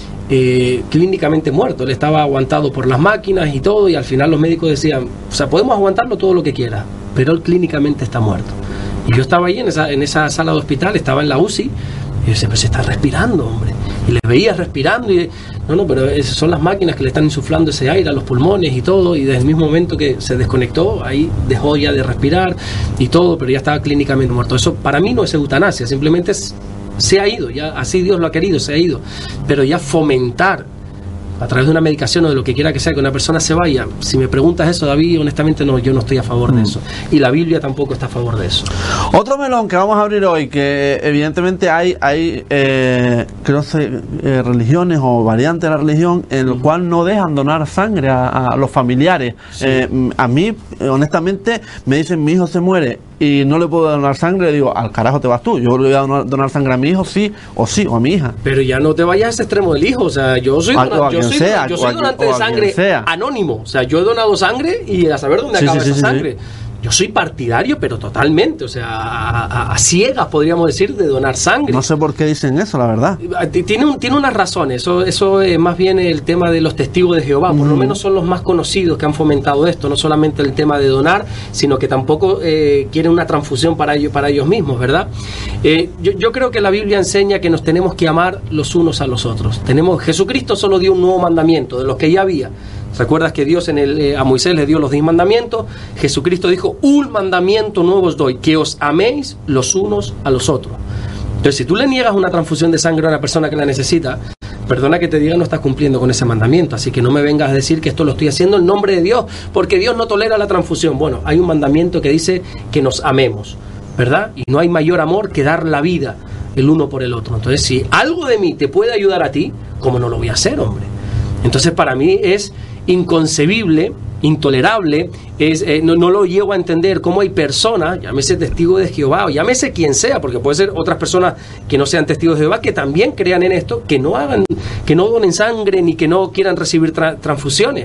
eh, clínicamente muerto. Él estaba aguantado por las máquinas y todo, y al final los médicos decían, o sea, podemos aguantarlo todo lo que quiera, pero él clínicamente está muerto. Y yo estaba ahí en esa, en esa sala de hospital, estaba en la U C I, y yo decía, pero se está respirando, hombre. Y le veía respirando y no, no, pero esas son las máquinas que le están insuflando ese aire a los pulmones y todo, y desde el mismo momento que se desconectó, ahí dejó ya de respirar y todo, pero ya estaba clínicamente muerto. Eso para mí no es eutanasia, simplemente es, se ha ido, ya así Dios lo ha querido, se ha ido. Pero ya fomentar a través de una medicación o de lo que quiera que sea que una persona se vaya, si me preguntas eso, David, honestamente no, yo no estoy a favor mm. de eso, y la Biblia tampoco está a favor de eso.
Otro melón que vamos a abrir hoy, que evidentemente hay hay eh, creo que eh, religiones o variantes de la religión en el mm. cual no dejan donar sangre a, a los familiares. Sí. eh, a mí honestamente me dicen, mi hijo se muere y no le puedo donar sangre, le digo, al carajo te vas tú, yo le voy a donar, donar sangre a mi hijo, sí o sí, o a mi hija.
Pero ya no te vayas a ese extremo del hijo, o sea, yo soy,
a,
dona, yo soy,
sea,
yo soy donante de sangre anónimo, o sea, yo he donado sangre y a saber dónde sí, acaba sí, esa sí, sangre. Sí. Yo soy partidario, pero totalmente, o sea, a, a, a ciegas, podríamos decir, de donar sangre.
No sé por qué dicen eso, la verdad.
Tiene, un, tiene unas razones, eso, eso es más bien el tema de los testigos de Jehová, por mm. lo menos son los más conocidos que han fomentado esto, no solamente el tema de donar, sino que tampoco eh, quieren una transfusión para ellos, para ellos mismos, ¿verdad? Eh, yo, yo creo que la Biblia enseña que nos tenemos que amar los unos a los otros. Tenemos, Jesucristo solo dio un nuevo mandamiento, de los que ya había. ¿Recuerdas que Dios en el, eh, a Moisés le dio los diez mandamientos? Jesucristo dijo, un mandamiento nuevo os doy, que os améis los unos a los otros. Entonces, si tú le niegas una transfusión de sangre a una persona que la necesita, perdona que te diga, no estás cumpliendo con ese mandamiento. Así que no me vengas a decir que esto lo estoy haciendo en nombre de Dios, porque Dios no tolera la transfusión. Bueno, hay un mandamiento que dice que nos amemos, ¿verdad? Y no hay mayor amor que dar la vida el uno por el otro. Entonces, si algo de mí te puede ayudar a ti, ¿cómo no lo voy a hacer, hombre? Entonces, para mí es inconcebible, intolerable, es, eh, no, no lo llego a entender cómo hay personas, llámese testigo de Jehová o llámese quien sea, porque puede ser otras personas que no sean testigos de Jehová, que también crean en esto, que no hagan, que no donen sangre ni que no quieran recibir tra- transfusiones.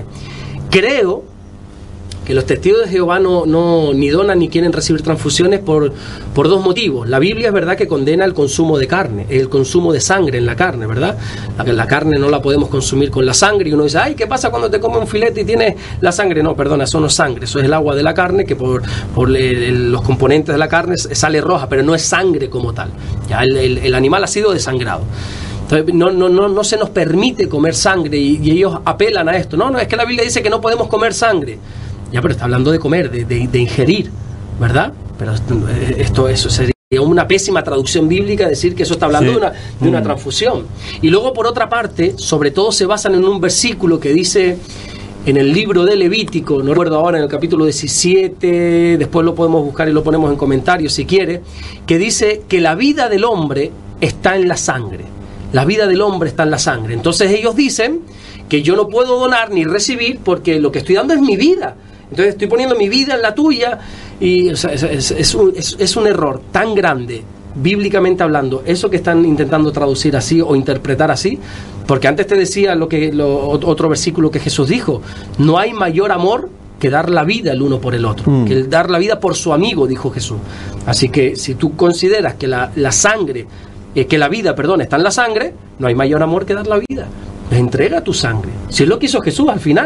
Creo que los testigos de Jehová no, no ni donan ni quieren recibir transfusiones por, por dos motivos. La Biblia es verdad que condena el consumo de carne, el consumo de sangre en la carne, ¿verdad? La, la carne no la podemos consumir con la sangre y uno dice, ay, ¿qué pasa cuando te comes un filete y tienes la sangre? No, perdona, eso no es sangre, eso es el agua de la carne que por, por el, el, los componentes de la carne sale roja, pero no es sangre como tal. Ya el, el, el animal ha sido desangrado. Entonces, no, no, no, no se nos permite comer sangre y, y ellos apelan a esto. No, no, es que la Biblia dice que no podemos comer sangre. Ya, pero está hablando de comer, de, de, de ingerir, ¿verdad? Pero esto eso sería una pésima traducción bíblica decir que eso está hablando sí. de, una, de una transfusión. Y luego, por otra parte, sobre todo se basan en un versículo que dice en el libro de Levítico, no recuerdo ahora, en el capítulo diecisiete, después lo podemos buscar y lo ponemos en comentarios si quiere, que dice que la vida del hombre está en la sangre. La vida del hombre está en la sangre. Entonces ellos dicen que yo no puedo donar ni recibir porque lo que estoy dando es mi vida. Entonces estoy poniendo mi vida en la tuya y o sea, es, es, es, un, es, es un error tan grande, bíblicamente hablando, eso que están intentando traducir así o interpretar así, porque antes te decía lo que lo, otro versículo que Jesús dijo, no hay mayor amor que dar la vida el uno por el otro, mm. que el dar la vida por su amigo, dijo Jesús. Así que si tú consideras que la, la sangre, eh, que la vida, perdón, está en la sangre, no hay mayor amor que dar la vida. Entrega tu sangre. Si es lo que hizo Jesús al final.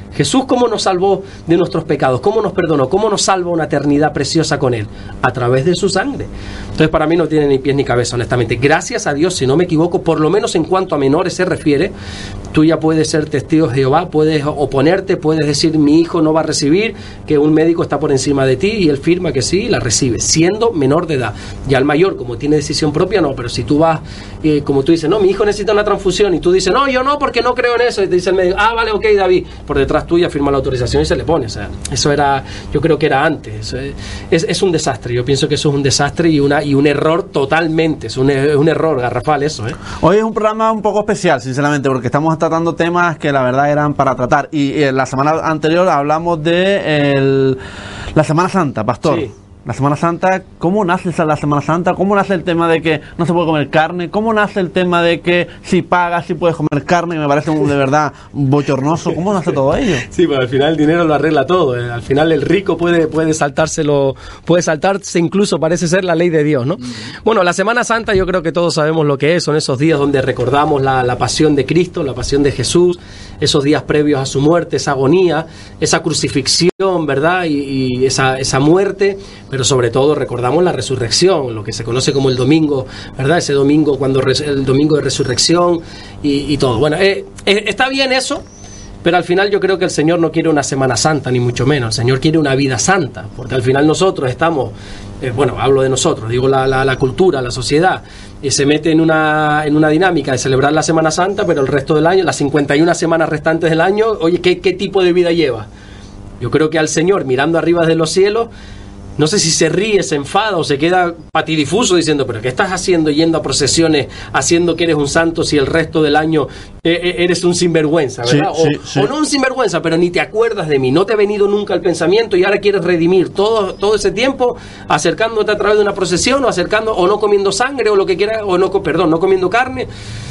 Jesús, ¿cómo nos salvó de nuestros pecados? ¿Cómo nos perdonó? ¿Cómo nos salva una eternidad preciosa con Él? A través de su sangre. Entonces, para mí no tiene ni pies ni cabeza, honestamente. Gracias a Dios, si no me equivoco, por lo menos en cuanto a menores se refiere, tú ya puedes ser testigo de Jehová, puedes oponerte, puedes decir, mi hijo no va a recibir, que un médico está por encima de ti, y él firma que sí, y la recibe, siendo menor de edad. Ya el mayor, como tiene decisión propia, no, pero si tú vas, eh, como tú dices, no, mi hijo necesita una transfusión, y tú dices, no, yo no, porque no creo en eso, y te dice el médico, ah, vale, ok, David, por detrás tuya firma la autorización y se le pone. O sea, eso era, yo creo que era antes. Es, es un desastre, yo pienso que eso es un desastre y una y un error totalmente, es un, es un error garrafal eso, ¿eh?
Hoy es un programa un poco especial, sinceramente, porque estamos tratando temas que la verdad eran para tratar, y eh, la semana anterior hablamos de el, la Semana Santa, pastor. Sí. La Semana Santa, ¿cómo nace la Semana Santa? ¿Cómo nace el tema de que no se puede comer carne? ¿Cómo nace el tema de que si pagas, si puedes comer carne? Me parece de verdad bochornoso. ¿Cómo nace todo ello?
Sí, pues al final el dinero lo arregla todo. ¿eh? Al final el rico puede, puede saltárselo, puede saltarse incluso, parece ser la ley de Dios, ¿no? Mm. Bueno, la Semana Santa yo creo que todos sabemos lo que es. Son esos días donde recordamos la, la pasión de Cristo, la pasión de Jesús, esos días previos a su muerte, esa agonía, esa crucifixión, ¿verdad? Y, y esa, esa muerte, pero sobre todo recordamos la resurrección, lo que se conoce como el domingo, ¿verdad? Ese domingo, cuando el domingo de resurrección y, y todo. Bueno, eh, eh, está bien eso, pero al final yo creo que el Señor no quiere una Semana Santa, ni mucho menos. El Señor quiere una vida santa, porque al final nosotros estamos, eh, bueno, hablo de nosotros, digo la, la, la cultura, la sociedad, y se mete en una, en una dinámica de celebrar la Semana Santa, pero el resto del año, las cincuenta y una semanas restantes del año, oye, ¿qué, qué tipo de vida lleva? Yo creo que al Señor, mirando arriba de los cielos, no sé si se ríe, se enfada o se queda patidifuso diciendo, pero ¿qué estás haciendo yendo a procesiones, haciendo que eres un santo si el resto del año eh, eres un sinvergüenza, ¿verdad? Sí, o, sí, sí. o no un sinvergüenza, pero ni te acuerdas de mí, no te ha venido nunca el pensamiento y ahora quieres redimir todo, todo ese tiempo acercándote a través de una procesión o acercando o no comiendo sangre o lo que quieras, o no, perdón, no comiendo carne.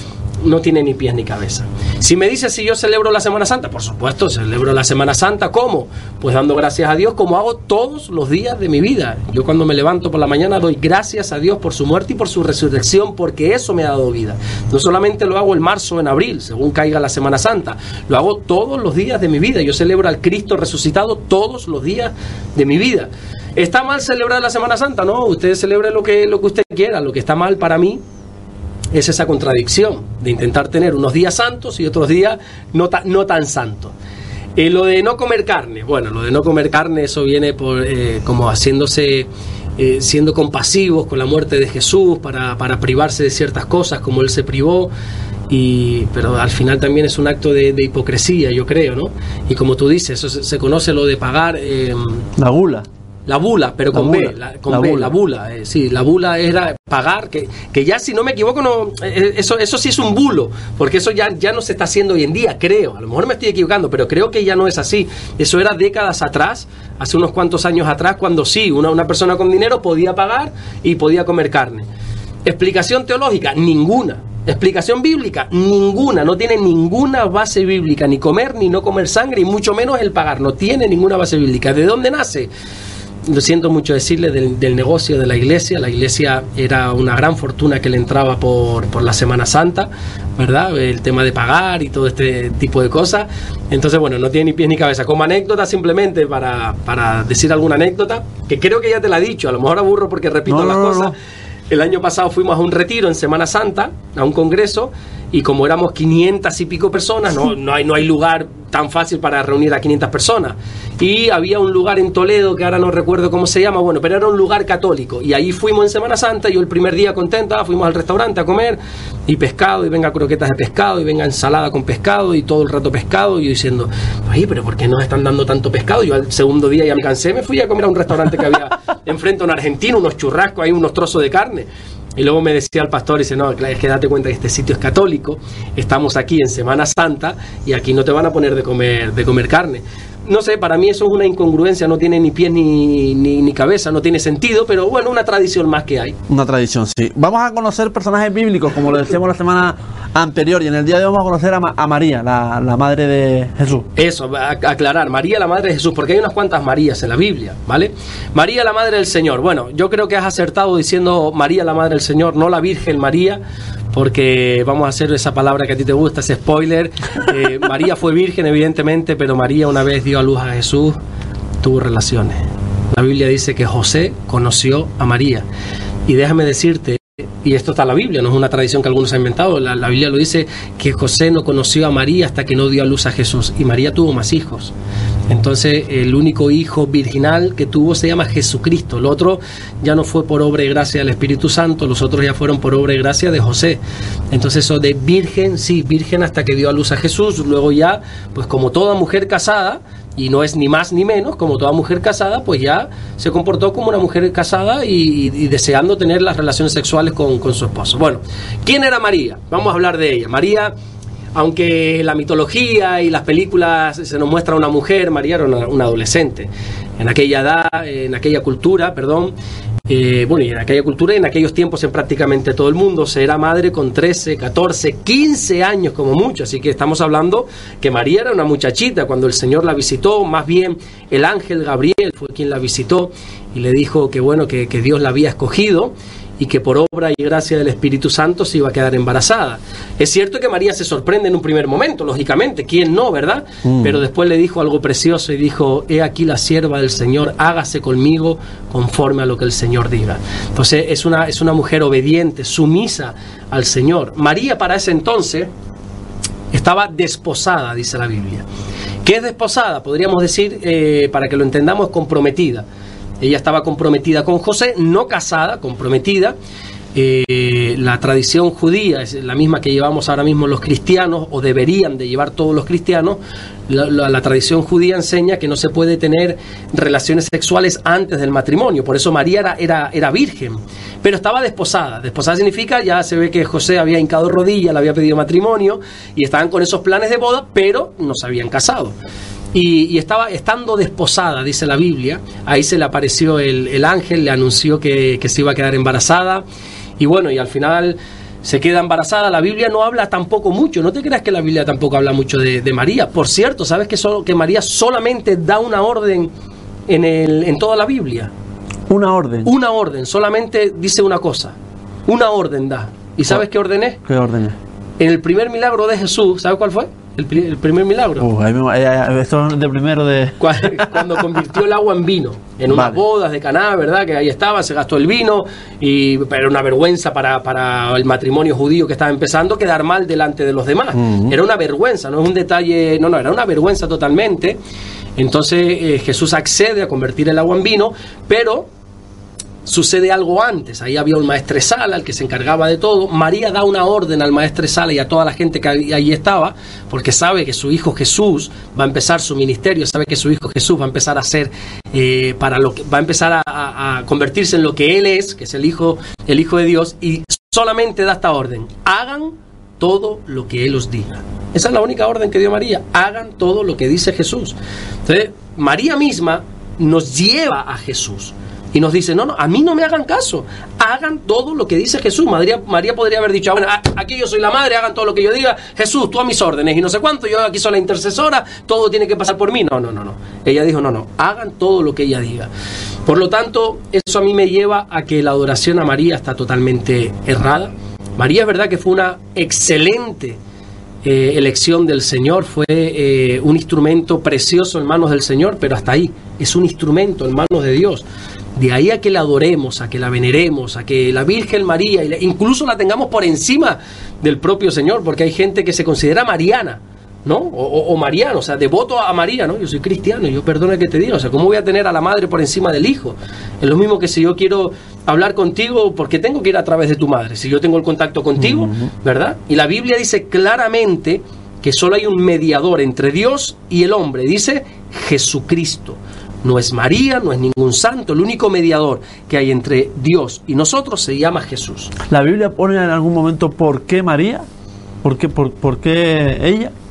No tiene ni pies ni cabeza. Si me dices si yo celebro la Semana Santa, por supuesto, celebro la Semana Santa. ¿Cómo? Pues dando gracias a Dios, como hago todos los días de mi vida. Yo cuando me levanto por la mañana doy gracias a Dios por su muerte y por su resurrección, porque eso me ha dado vida. No solamente lo hago en marzo o en abril, según caiga la Semana Santa, lo hago todos los días de mi vida. Yo celebro al Cristo resucitado todos los días de mi vida. ¿Está mal celebrar la Semana Santa? No, usted celebre lo que, lo que usted quiera. Lo que está mal para mí es esa contradicción de intentar tener unos días santos y otros días no, ta, no tan santos. Eh, lo de no comer carne, bueno, lo de no comer carne, eso viene por eh, como haciéndose, eh, siendo compasivos con la muerte de Jesús para, para privarse de ciertas cosas como Él se privó, y, pero al final también es un acto de, de hipocresía, yo creo, ¿no? Y como tú dices, eso se, se conoce lo de pagar... Eh,
la gula.
La bula, pero con B, la, con la B, bula. la bula, eh, sí, la bula era pagar, que, que ya si no me equivoco, no, eh, eso, eso sí es un bulo, porque eso ya, ya no se está haciendo hoy en día, creo, a lo mejor me estoy equivocando, pero creo que ya no es así, eso era décadas atrás, hace unos cuantos años atrás, cuando sí, una, una persona con dinero podía pagar y podía comer carne. Explicación teológica, ninguna. Explicación bíblica, ninguna, no tiene ninguna base bíblica, ni comer ni no comer sangre, y mucho menos el pagar, no tiene ninguna base bíblica. ¿De dónde nace? Lo siento mucho decirle, del, del negocio de la iglesia. La iglesia era una gran fortuna que le entraba por, por la Semana Santa, ¿verdad? El tema de pagar y todo este tipo de cosas. Entonces, bueno, no tiene ni pies ni cabeza. Como anécdota, simplemente para, para decir alguna anécdota, que creo que ya te la he dicho, a lo mejor aburro porque repito no, las no, cosas. No. El año pasado fuimos a un retiro en Semana Santa, a un congreso, y como éramos quinientas y pico personas, no, no, hay, no hay lugar tan fácil para reunir a quinientas personas. Y había un lugar en Toledo, que ahora no recuerdo cómo se llama, bueno, pero era un lugar católico. Y ahí fuimos en Semana Santa, yo el primer día contenta, fuimos al restaurante a comer, y pescado, y venga croquetas de pescado, y venga ensalada con pescado, y todo el rato pescado, y yo diciendo, oye, pero ¿por qué nos están dando tanto pescado? Yo al segundo día ya me cansé, me fui a comer a un restaurante que había enfrente a un argentino, unos churrascos, ahí unos trozos de carne. Y luego me decía el pastor, dice, no, es que date cuenta que este sitio es católico, estamos aquí en Semana Santa y aquí no te van a poner de comer, de comer carne. No sé, para mí eso es una incongruencia, no tiene ni pies ni, ni, ni cabeza, no tiene sentido, pero bueno, una tradición más que hay.
Una tradición, sí. Vamos a conocer personajes bíblicos, como lo decíamos la semana anterior. Y en el día de hoy vamos a conocer a, Ma a María, la, la madre de Jesús.
Eso, a, aclarar, María la madre de Jesús, porque hay unas cuantas Marías en la Biblia, ¿vale? María la madre del Señor. Bueno, yo creo que has acertado diciendo María la madre del Señor, no la Virgen María, porque vamos a hacer esa palabra que a ti te gusta, ese spoiler. Eh, María fue virgen, evidentemente, pero María una vez dio a luz a Jesús, tuvo relaciones. La Biblia dice que José conoció a María. Y déjame decirte, y esto está en la Biblia, no es una tradición que algunos han inventado, la, la Biblia lo dice, que José no conoció a María hasta que no dio a luz a Jesús. Y María tuvo más hijos. Entonces el único hijo virginal que tuvo se llama Jesucristo. El otro ya no fue por obra y gracia del Espíritu Santo, los otros ya fueron por obra y gracia de José. Entonces eso de virgen, sí, virgen hasta que dio a luz a Jesús. Luego ya, pues como toda mujer casada, y no es ni más ni menos, como toda mujer casada, pues ya se comportó como una mujer casada y, y, y deseando tener las relaciones sexuales con, con su esposo. Bueno, ¿quién era María? Vamos a hablar de ella. María, aunque la mitología y las películas se nos muestra una mujer, María era una, una adolescente. En aquella edad, en aquella cultura, perdón, eh, bueno, y en aquella cultura y en aquellos tiempos en prácticamente todo el mundo se era madre con trece, catorce, quince años como mucho, así que estamos hablando que María era una muchachita cuando el Señor la visitó, más bien el ángel Gabriel fue quien la visitó y le dijo que bueno, que, que Dios la había escogido y que por obra y gracia del Espíritu Santo se iba a quedar embarazada. Es cierto que María se sorprende en un primer momento, lógicamente, ¿quién no, verdad? Mm. Pero después le dijo algo precioso y dijo, he aquí la sierva del Señor, hágase conmigo conforme a lo que el Señor diga. Entonces es una, es una mujer obediente, sumisa al Señor. María para ese entonces estaba desposada, dice la Biblia. ¿Qué es desposada? Podríamos decir, eh, para que lo entendamos, comprometida. Ella estaba comprometida con José, no casada, comprometida. Eh, la tradición judía es la misma que llevamos ahora mismo los cristianos, o deberían de llevar todos los cristianos. La, la, la tradición judía enseña que no se puede tener relaciones sexuales antes del matrimonio. Por eso María era, era, era virgen, pero estaba desposada. Desposada significa, ya se ve que José había hincado rodillas, le había pedido matrimonio y estaban con esos planes de boda, pero no se habían casado. Y, y estaba estando desposada, dice la Biblia, ahí se le apareció el, el ángel, le anunció que, que se iba a quedar embarazada, y bueno, y al final se queda embarazada. La Biblia no habla tampoco mucho, no te creas que la Biblia tampoco habla mucho de, de María. Por cierto, ¿sabes que, solo, que María solamente da una orden en, el, en toda la Biblia?
Una orden.
Una orden, solamente dice una cosa, una orden da. ¿Y sabes qué orden es?
¿Qué orden es?
En el primer milagro de Jesús, ¿sabes cuál fue? El, el primer milagro.
Uh, ahí me, eh, esto es de primero de...
Cuando convirtió el agua en vino, en unas vale. bodas de Caná, ¿verdad? Que ahí estaba, se gastó el vino, y era una vergüenza para, para el matrimonio judío que estaba empezando quedar mal delante de los demás. Uh-huh. Era una vergüenza, no es un detalle, no, no, era una vergüenza totalmente. Entonces eh, Jesús accede a convertir el agua en vino, pero sucede algo antes. Ahí había un maestresala, el que se encargaba de todo. María da una orden al maestresala y a toda la gente que ahí estaba, porque sabe que su hijo Jesús va a empezar su ministerio, sabe que su hijo Jesús va a empezar a ser, eh, para lo que va a empezar a, a, a convertirse en lo que él es, que es el hijo, el hijo de Dios, y solamente da esta orden: hagan todo lo que él os diga. Esa es la única orden que dio María: hagan todo lo que dice Jesús. Entonces, María misma nos lleva a Jesús y nos dice, no, no, a mí no me hagan caso, hagan todo lo que dice Jesús. María, María podría haber dicho, bueno, aquí yo soy la madre, hagan todo lo que yo diga, Jesús, tú a mis órdenes, y no sé cuánto, yo aquí soy la intercesora, todo tiene que pasar por mí. No, no, no, no. Ella dijo, no, no, hagan todo lo que ella diga. Por lo tanto, eso a mí me lleva a que la adoración a María está totalmente errada. María es verdad que fue una excelente eh, elección del Señor, fue eh, un instrumento precioso en manos del Señor, pero hasta ahí, es un instrumento en manos de Dios. De ahí a que la adoremos, a que la veneremos, a que la Virgen María, incluso la tengamos por encima del propio Señor, porque hay gente que se considera mariana, ¿no? O, o, o mariano, o sea, devoto a María, ¿no? Yo soy cristiano, yo perdona que te diga, o sea, ¿cómo voy a tener a la madre por encima del hijo? Es lo mismo que si yo quiero hablar contigo, porque tengo que ir a través de tu madre, si yo tengo el contacto contigo, uh-huh. ¿verdad? Y la Biblia dice claramente que solo hay un mediador entre Dios y el hombre, dice Jesucristo. No es María, no es ningún santo, el único mediador que hay entre Dios y nosotros se llama Jesús.
¿La Biblia pone en algún momento por qué María? ¿Por qué, por, por qué ella?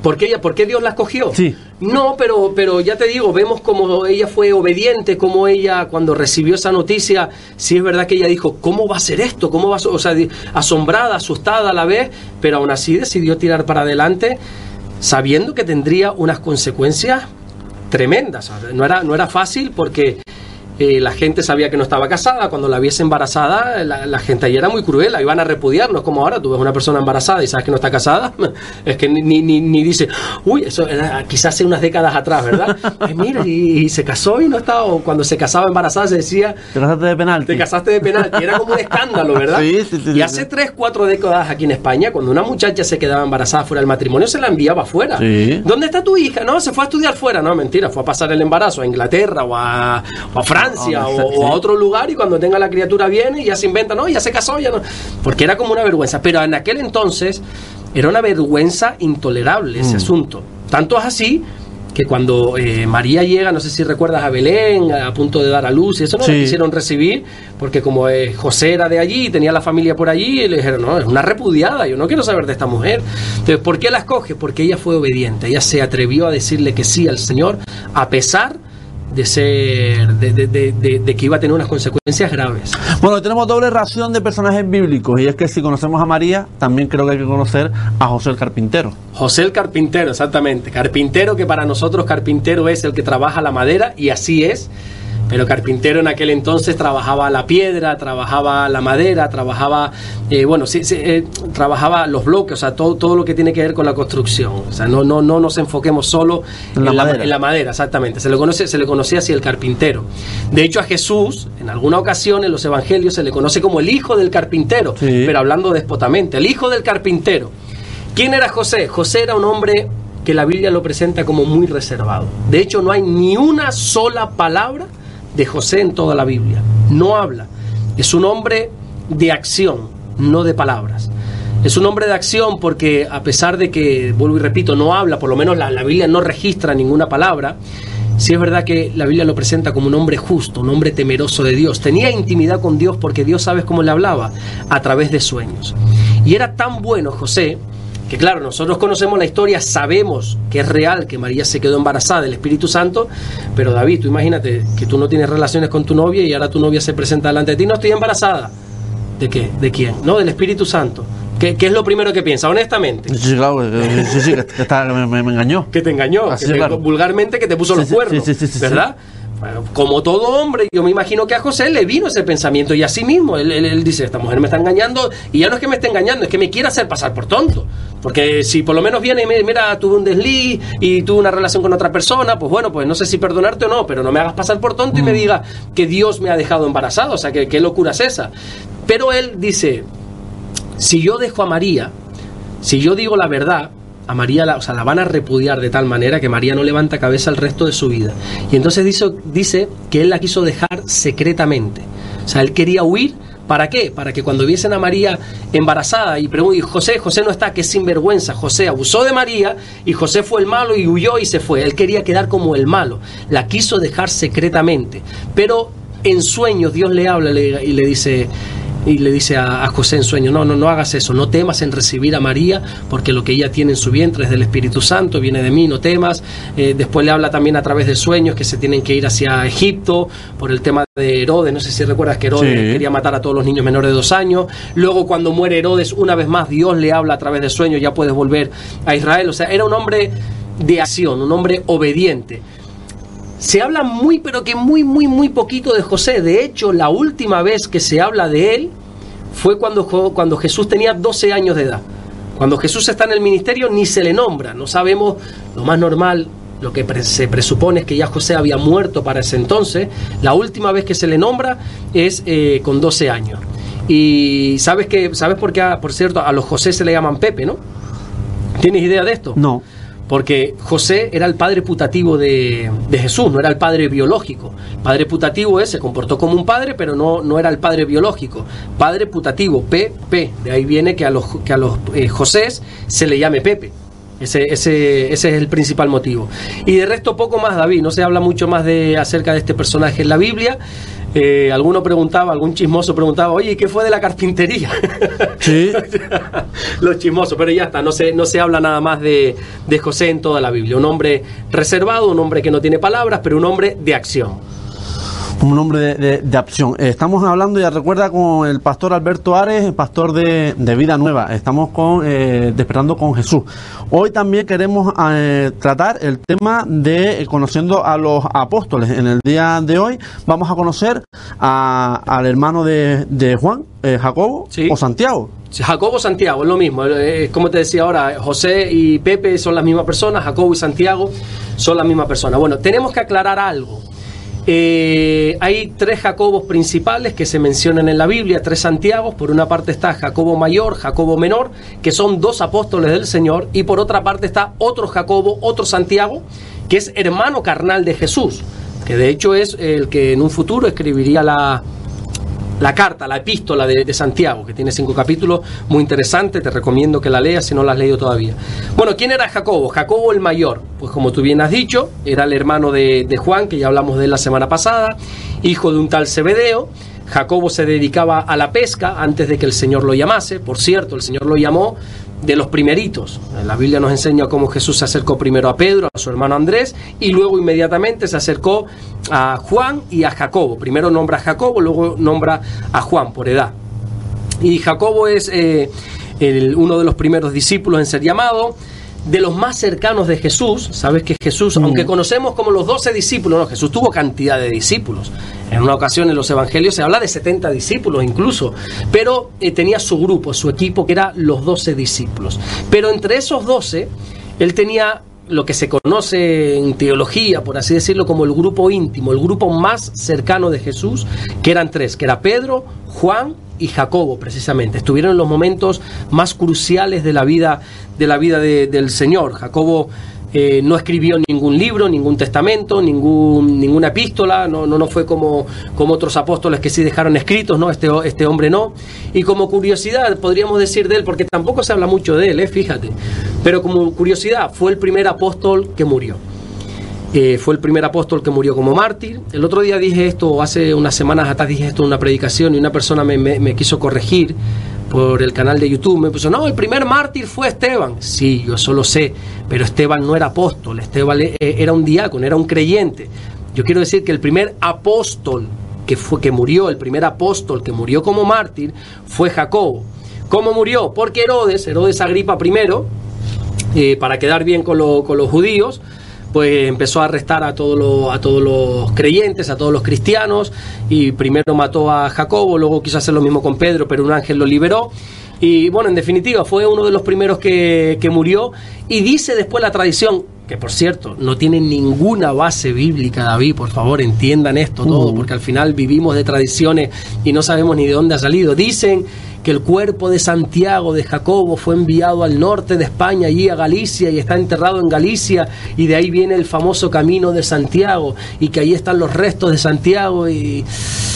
¿Por qué, ella, ¿Por qué Dios la escogió?
Sí.
No, pero, pero ya te digo, vemos como ella fue obediente, como ella cuando recibió esa noticia, sí es verdad que ella dijo, ¿cómo va a ser esto? ¿Cómo va a ser? O sea, asombrada, asustada a la vez, pero aún así decidió tirar para adelante, sabiendo que tendría unas consecuencias tremendas. No era, no era fácil porque eh, la gente sabía que no estaba casada. Cuando la viese embarazada, la, la gente ahí era muy cruel, la iban a repudiar. No es como ahora, tú ves una persona embarazada y sabes que no está casada, es que ni, ni, ni dice, uy, eso era quizás hace unas décadas atrás, ¿verdad? Pues mira, y, y se casó y no estaba, o cuando se casaba embarazada se decía,
te casaste de penalti.
Te casaste de penalti, era como un escándalo, ¿verdad?
Sí, sí, sí,
y hace sí. tres, cuatro décadas aquí en España, cuando una muchacha se quedaba embarazada fuera del matrimonio, se la enviaba afuera.
Sí.
¿Dónde está tu hija? No, se fue a estudiar fuera. No, mentira, fue a pasar el embarazo a Inglaterra o a, o a Francia oh, o, o a otro lugar, y cuando tenga la criatura viene y ya se inventa, no, ya se casó, ya no. Porque era como una vergüenza. Pero en aquel entonces era una vergüenza intolerable ese mm. asunto. Tanto es así que cuando eh, María llega, no sé si recuerdas, a Belén, a punto de dar a luz, y eso no sí. la quisieron recibir, porque como eh, José era de allí, tenía la familia por allí, y le dijeron, no, es una repudiada, yo no quiero saber de esta mujer. Entonces, ¿por qué la escoge? Porque ella fue obediente, ella se atrevió a decirle que sí al Señor, a pesar de ser de, de, de, de, de que iba a tener unas consecuencias graves.
Bueno, tenemos doble ración de personajes bíblicos, y es que si conocemos a María, también creo que hay que conocer a José el carpintero.
José el carpintero, exactamente. Carpintero, que para nosotros carpintero es el que trabaja la madera, y así es. Pero carpintero en aquel entonces trabajaba la piedra, trabajaba la madera, trabajaba, eh, bueno, sí, sí, eh, trabajaba los bloques, o sea, todo, todo lo que tiene que ver con la construcción. O sea, no, no, no nos enfoquemos solo en, en, la, madera. en la madera, exactamente. Se le conoce, se le conocía así el carpintero. De hecho, a Jesús, en alguna ocasión en los evangelios, se le conoce como el hijo del carpintero, sí. pero hablando despotamente, el hijo del carpintero. ¿Quién era José? José era un hombre que la Biblia lo presenta como muy reservado. De hecho, no hay ni una sola palabra de José en toda la Biblia. No habla. Es un hombre de acción, no de palabras. Es un hombre de acción porque, a pesar de que, vuelvo y repito, no habla, por lo menos la, la Biblia no registra ninguna palabra, sí es verdad que la Biblia lo presenta como un hombre justo, un hombre temeroso de Dios. Tenía intimidad con Dios porque Dios, ¿sabes cómo le hablaba? A través de sueños. Y era tan bueno José, que claro, nosotros conocemos la historia, sabemos que es real, que María se quedó embarazada del Espíritu Santo, pero David, tú imagínate que tú no tienes relaciones con tu novia y ahora tu novia se presenta delante de ti, no, estoy embarazada. ¿De qué? ¿De quién? No, del Espíritu Santo. ¿Qué, qué es lo primero que piensa, honestamente?
Sí, claro, sí, sí, que, está, me, me engañó.
Que te engañó,
Así
que te,
claro.
vulgarmente que te puso
sí,
los cuernos,
sí, sí, sí,
¿verdad?
Sí.
Bueno, como todo hombre, yo me imagino que a José le vino ese pensamiento, y así mismo él, él, él dice, esta mujer me está engañando, y ya no es que me esté engañando, es que me quiere hacer pasar por tonto, porque si por lo menos viene y me mira, tuve un desliz y tuve una relación con otra persona, pues bueno, pues no sé si perdonarte o no, pero no me hagas pasar por tonto mm. y me diga que Dios me ha dejado embarazado, o sea, que qué locura es esa. Pero él dice, si yo dejo a María, si yo digo la verdad, a María la, o sea, la van a repudiar de tal manera que María no levanta cabeza el resto de su vida. Y entonces dice, dice que él la quiso dejar secretamente. O sea, él quería huir. ¿Para qué? Para que cuando viesen a María embarazada y preguntan, José, José no está, que es sinvergüenza. José abusó de María y José fue el malo y huyó y se fue. Él quería quedar como el malo. La quiso dejar secretamente. Pero en sueños Dios le habla y le dice... Y le dice a, a José en sueño, no, no, no hagas eso, no temas en recibir a María, porque lo que ella tiene en su vientre es del Espíritu Santo, viene de mí, no temas. Eh, después le habla también a través de sueños que se tienen que ir hacia Egipto por el tema de Herodes. No sé si recuerdas que Herodes sí. quería matar a todos los niños menores de dos años. Luego, cuando muere Herodes, una vez más Dios le habla a través de sueños, ya puedes volver a Israel. O sea, era un hombre de acción, un hombre obediente. Se habla muy, pero que muy, muy, muy poquito de José. De hecho, la última vez que se habla de él fue cuando, cuando Jesús tenía doce años de edad. Cuando Jesús está en el ministerio ni se le nombra. No sabemos, lo más normal, lo que pre- se presupone es que ya José había muerto para ese entonces. La última vez que se le nombra es eh, con doce años. Y ¿sabes que sabes por qué, a, por cierto, a los José se le llaman Pepe, ¿no? ¿Tienes idea de esto?
No.
Porque José era el padre putativo de, de Jesús, no era el padre biológico. Padre putativo es, se comportó como un padre, pero no, no era el padre biológico. Padre putativo, P P. De ahí viene que a los, que a los eh, Josés se le llame Pepe. Ese, ese, ese es el principal motivo. Y de resto poco más, David. No se habla mucho más de acerca de este personaje en la Biblia. Eh, alguno preguntaba, algún chismoso preguntaba, oye, ¿qué fue de la carpintería?
Sí.
Los chismosos, pero ya está, no se, no se habla nada más de, de José en toda la Biblia. Un hombre reservado, un hombre que no tiene palabras, pero un hombre de acción.
Un hombre de, de, de acción. Eh, estamos hablando, ya recuerda, con el pastor Alberto Ares, pastor de, de Vida Nueva. Estamos con eh, Despertando con Jesús. Hoy también queremos eh, tratar el tema de eh, conociendo a los apóstoles. En el día de hoy vamos a conocer a, al hermano de, de Juan, eh, Jacobo, ¿sí? O Santiago.
Jacobo, Santiago, es lo mismo. Eh, como te decía ahora, José y Pepe son las mismas personas, Jacobo y Santiago son las mismas personas. Bueno, tenemos que aclarar algo. Eh, hay tres Jacobos principales que se mencionan en la Biblia, tres Santiagos. Por una parte está Jacobo mayor, Jacobo menor, que son dos apóstoles del Señor, y por otra parte está otro Jacobo, otro Santiago, que es hermano carnal de Jesús, que de hecho es el que en un futuro escribiría la, la carta, la epístola de, de Santiago, que tiene cinco capítulos, muy interesante, te recomiendo que la leas si no la has leído todavía. Bueno, ¿quién era Jacobo? Jacobo el mayor, pues como tú bien has dicho, era el hermano de, de Juan, que ya hablamos de él la semana pasada, hijo de un tal Zebedeo. Jacobo se dedicaba a la pesca antes de que el Señor lo llamase. Por cierto, el Señor lo llamó de los primeritos. La Biblia nos enseña cómo Jesús se acercó primero a Pedro, a su hermano Andrés, y luego inmediatamente se acercó a Juan y a Jacobo. Primero nombra a Jacobo, luego nombra a Juan por edad. Y Jacobo es eh, el, uno de los primeros discípulos en ser llamado, de los más cercanos de Jesús. Sabes que Jesús, mm. aunque conocemos como los doce discípulos, no, Jesús tuvo cantidad de discípulos. En una ocasión en los evangelios se habla de setenta discípulos incluso, pero eh, tenía su grupo, su equipo, que era los doce discípulos. Pero entre esos doce, él tenía lo que se conoce en teología, por así decirlo, como el grupo íntimo, el grupo más cercano de Jesús, que eran tres, que era Pedro, Juan y Jacobo, precisamente. Estuvieron en los momentos más cruciales de la vida, de la vida de, del Señor. Jacobo eh, no escribió ningún libro, ningún testamento, ningún, ninguna epístola, no, no, no fue como, como otros apóstoles que sí dejaron escritos, ¿no? Este, este hombre no. Y como curiosidad, podríamos decir de él, porque tampoco se habla mucho de él, ¿eh? Fíjate, pero como curiosidad, fue el primer apóstol que murió. Eh, fue el primer apóstol que murió como mártir. El otro día dije esto, hace unas semanas atrás dije esto en una predicación, y una persona me, me, me quiso corregir por el canal de YouTube. Me puso, no, el primer mártir fue Esteban. Sí, yo eso lo sé, pero Esteban no era apóstol, Esteban eh, era un diácono, era un creyente. Yo quiero decir que el primer apóstol que, fue, que murió, el primer apóstol que murió como mártir fue Jacobo. ¿Cómo murió? Porque Herodes, Herodes Agripa primero, eh, para quedar bien con, lo, con los judíos, pues empezó a arrestar a todos los, a todos los creyentes, a todos los cristianos, y primero mató a Jacobo, luego quiso hacer lo mismo con Pedro, pero un ángel lo liberó. Y bueno, en definitiva, fue uno de los primeros que, que murió. Y dice después la tradición, que por cierto, no tiene ninguna base bíblica, David, por favor, entiendan esto todo, uh. porque al final vivimos de tradiciones y no sabemos ni de dónde ha salido. Dicen que el cuerpo de Santiago, de Jacobo, fue enviado al norte de España, allí a Galicia, y está enterrado en Galicia, y de ahí viene el famoso camino de Santiago, y que ahí están los restos de Santiago. Y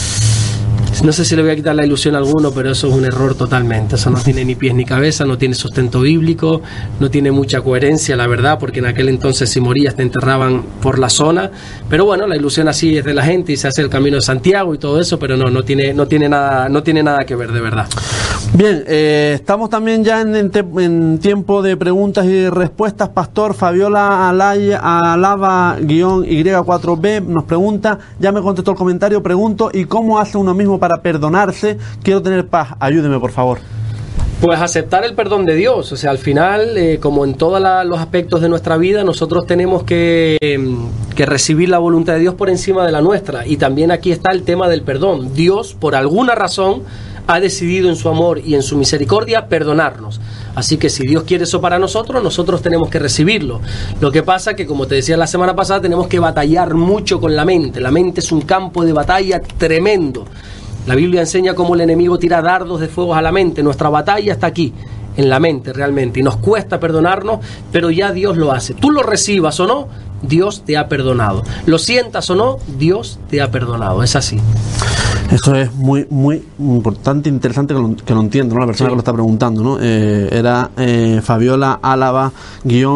no sé si le voy a quitar la ilusión a alguno, pero eso es un error totalmente. Eso no tiene ni pies ni cabeza, no tiene sustento bíblico, no tiene mucha coherencia, la verdad, porque en aquel entonces si morías te enterraban por la zona. Pero bueno, la ilusión así es de la gente y se hace el camino de Santiago y todo eso, pero no, no tiene, no tiene nada, no tiene nada que ver, de verdad.
Bien, eh, estamos también ya en, en, te, en tiempo de preguntas y respuestas. Pastor Fabiola Alaya, Alaba Y cuatro B nos pregunta, ya me contestó el comentario, pregunto, ¿y cómo hace uno mismo para para perdonarse? Quiero tener paz, ayúdeme por favor.
Pues aceptar el perdón de Dios. O sea, al final, eh, como en todos la, los aspectos de nuestra vida, nosotros tenemos que, eh, que recibir la voluntad de Dios por encima de la nuestra. Y también aquí está el tema del perdón. Dios, por alguna razón, ha decidido en su amor y en su misericordia perdonarnos. Así que si Dios quiere eso para nosotros, nosotros tenemos que recibirlo. Lo que pasa que, como te decía la semana pasada, tenemos que batallar mucho con la mente. La mente es un campo de batalla tremendo. La Biblia enseña cómo el enemigo tira dardos de fuego a la mente. Nuestra batalla está aquí, en la mente realmente, y nos cuesta perdonarnos, pero ya Dios lo hace. Tú lo recibas o no, Dios te ha perdonado. Lo sientas o no, Dios te ha perdonado. Es así.
Eso es muy muy importante, interesante que lo, que lo entienda, ¿no? La persona sí. que lo está preguntando, ¿no? Eh, era eh, Fabiola Álava guión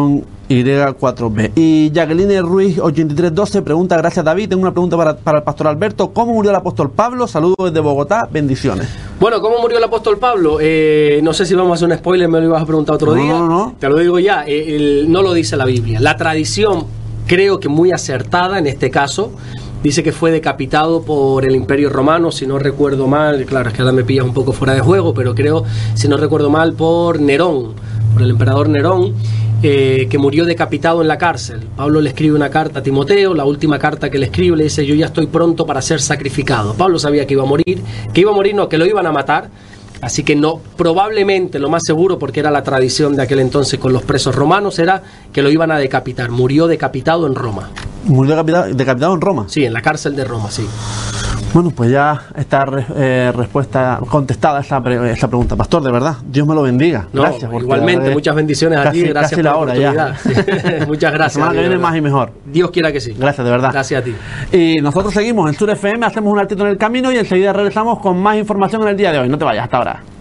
Y cuatro B. Y Jacqueline Ruiz ochenta y tres doce pregunta, gracias David, tengo una pregunta para, para el pastor Alberto, ¿cómo murió el apóstol Pablo? Saludos desde Bogotá, bendiciones.
Bueno, ¿cómo murió el apóstol Pablo? Eh, no sé si vamos a hacer un spoiler, me lo ibas a preguntar otro
no,
día.
No, no.
Te lo digo ya, eh, el, no lo dice la Biblia. La tradición, creo que muy acertada en este caso, dice que fue decapitado por el Imperio Romano, si no recuerdo mal, claro, es que ahora me pillas un poco fuera de juego, pero creo, si no recuerdo mal, por Nerón, por el emperador Nerón, eh, que murió decapitado en la cárcel. Pablo le escribe una carta a Timoteo, la última carta que le escribe, le dice, yo ya estoy pronto para ser sacrificado. Pablo sabía que iba a morir, que iba a morir, no, que lo iban a matar, así que no, probablemente lo más seguro, porque era la tradición de aquel entonces con los presos romanos, era que lo iban a decapitar. Murió decapitado en Roma.
¿Murió decapitado, decapitado en Roma?
Sí, en la cárcel de Roma, sí.
Bueno, pues ya está eh, respuesta contestada esa, pre esa pregunta. Pastor, de verdad, Dios me lo bendiga.
No,
gracias.
Igualmente, muchas bendiciones a ti. Gracias
casi por la hora ya.
Sí. Muchas gracias. La
semana que viene más y mejor.
Dios quiera que sí.
Gracias, de verdad.
Gracias a ti.
Y nosotros seguimos en Sur F M, hacemos un altito en el camino y enseguida regresamos con más información en el día de hoy. No te vayas, hasta ahora.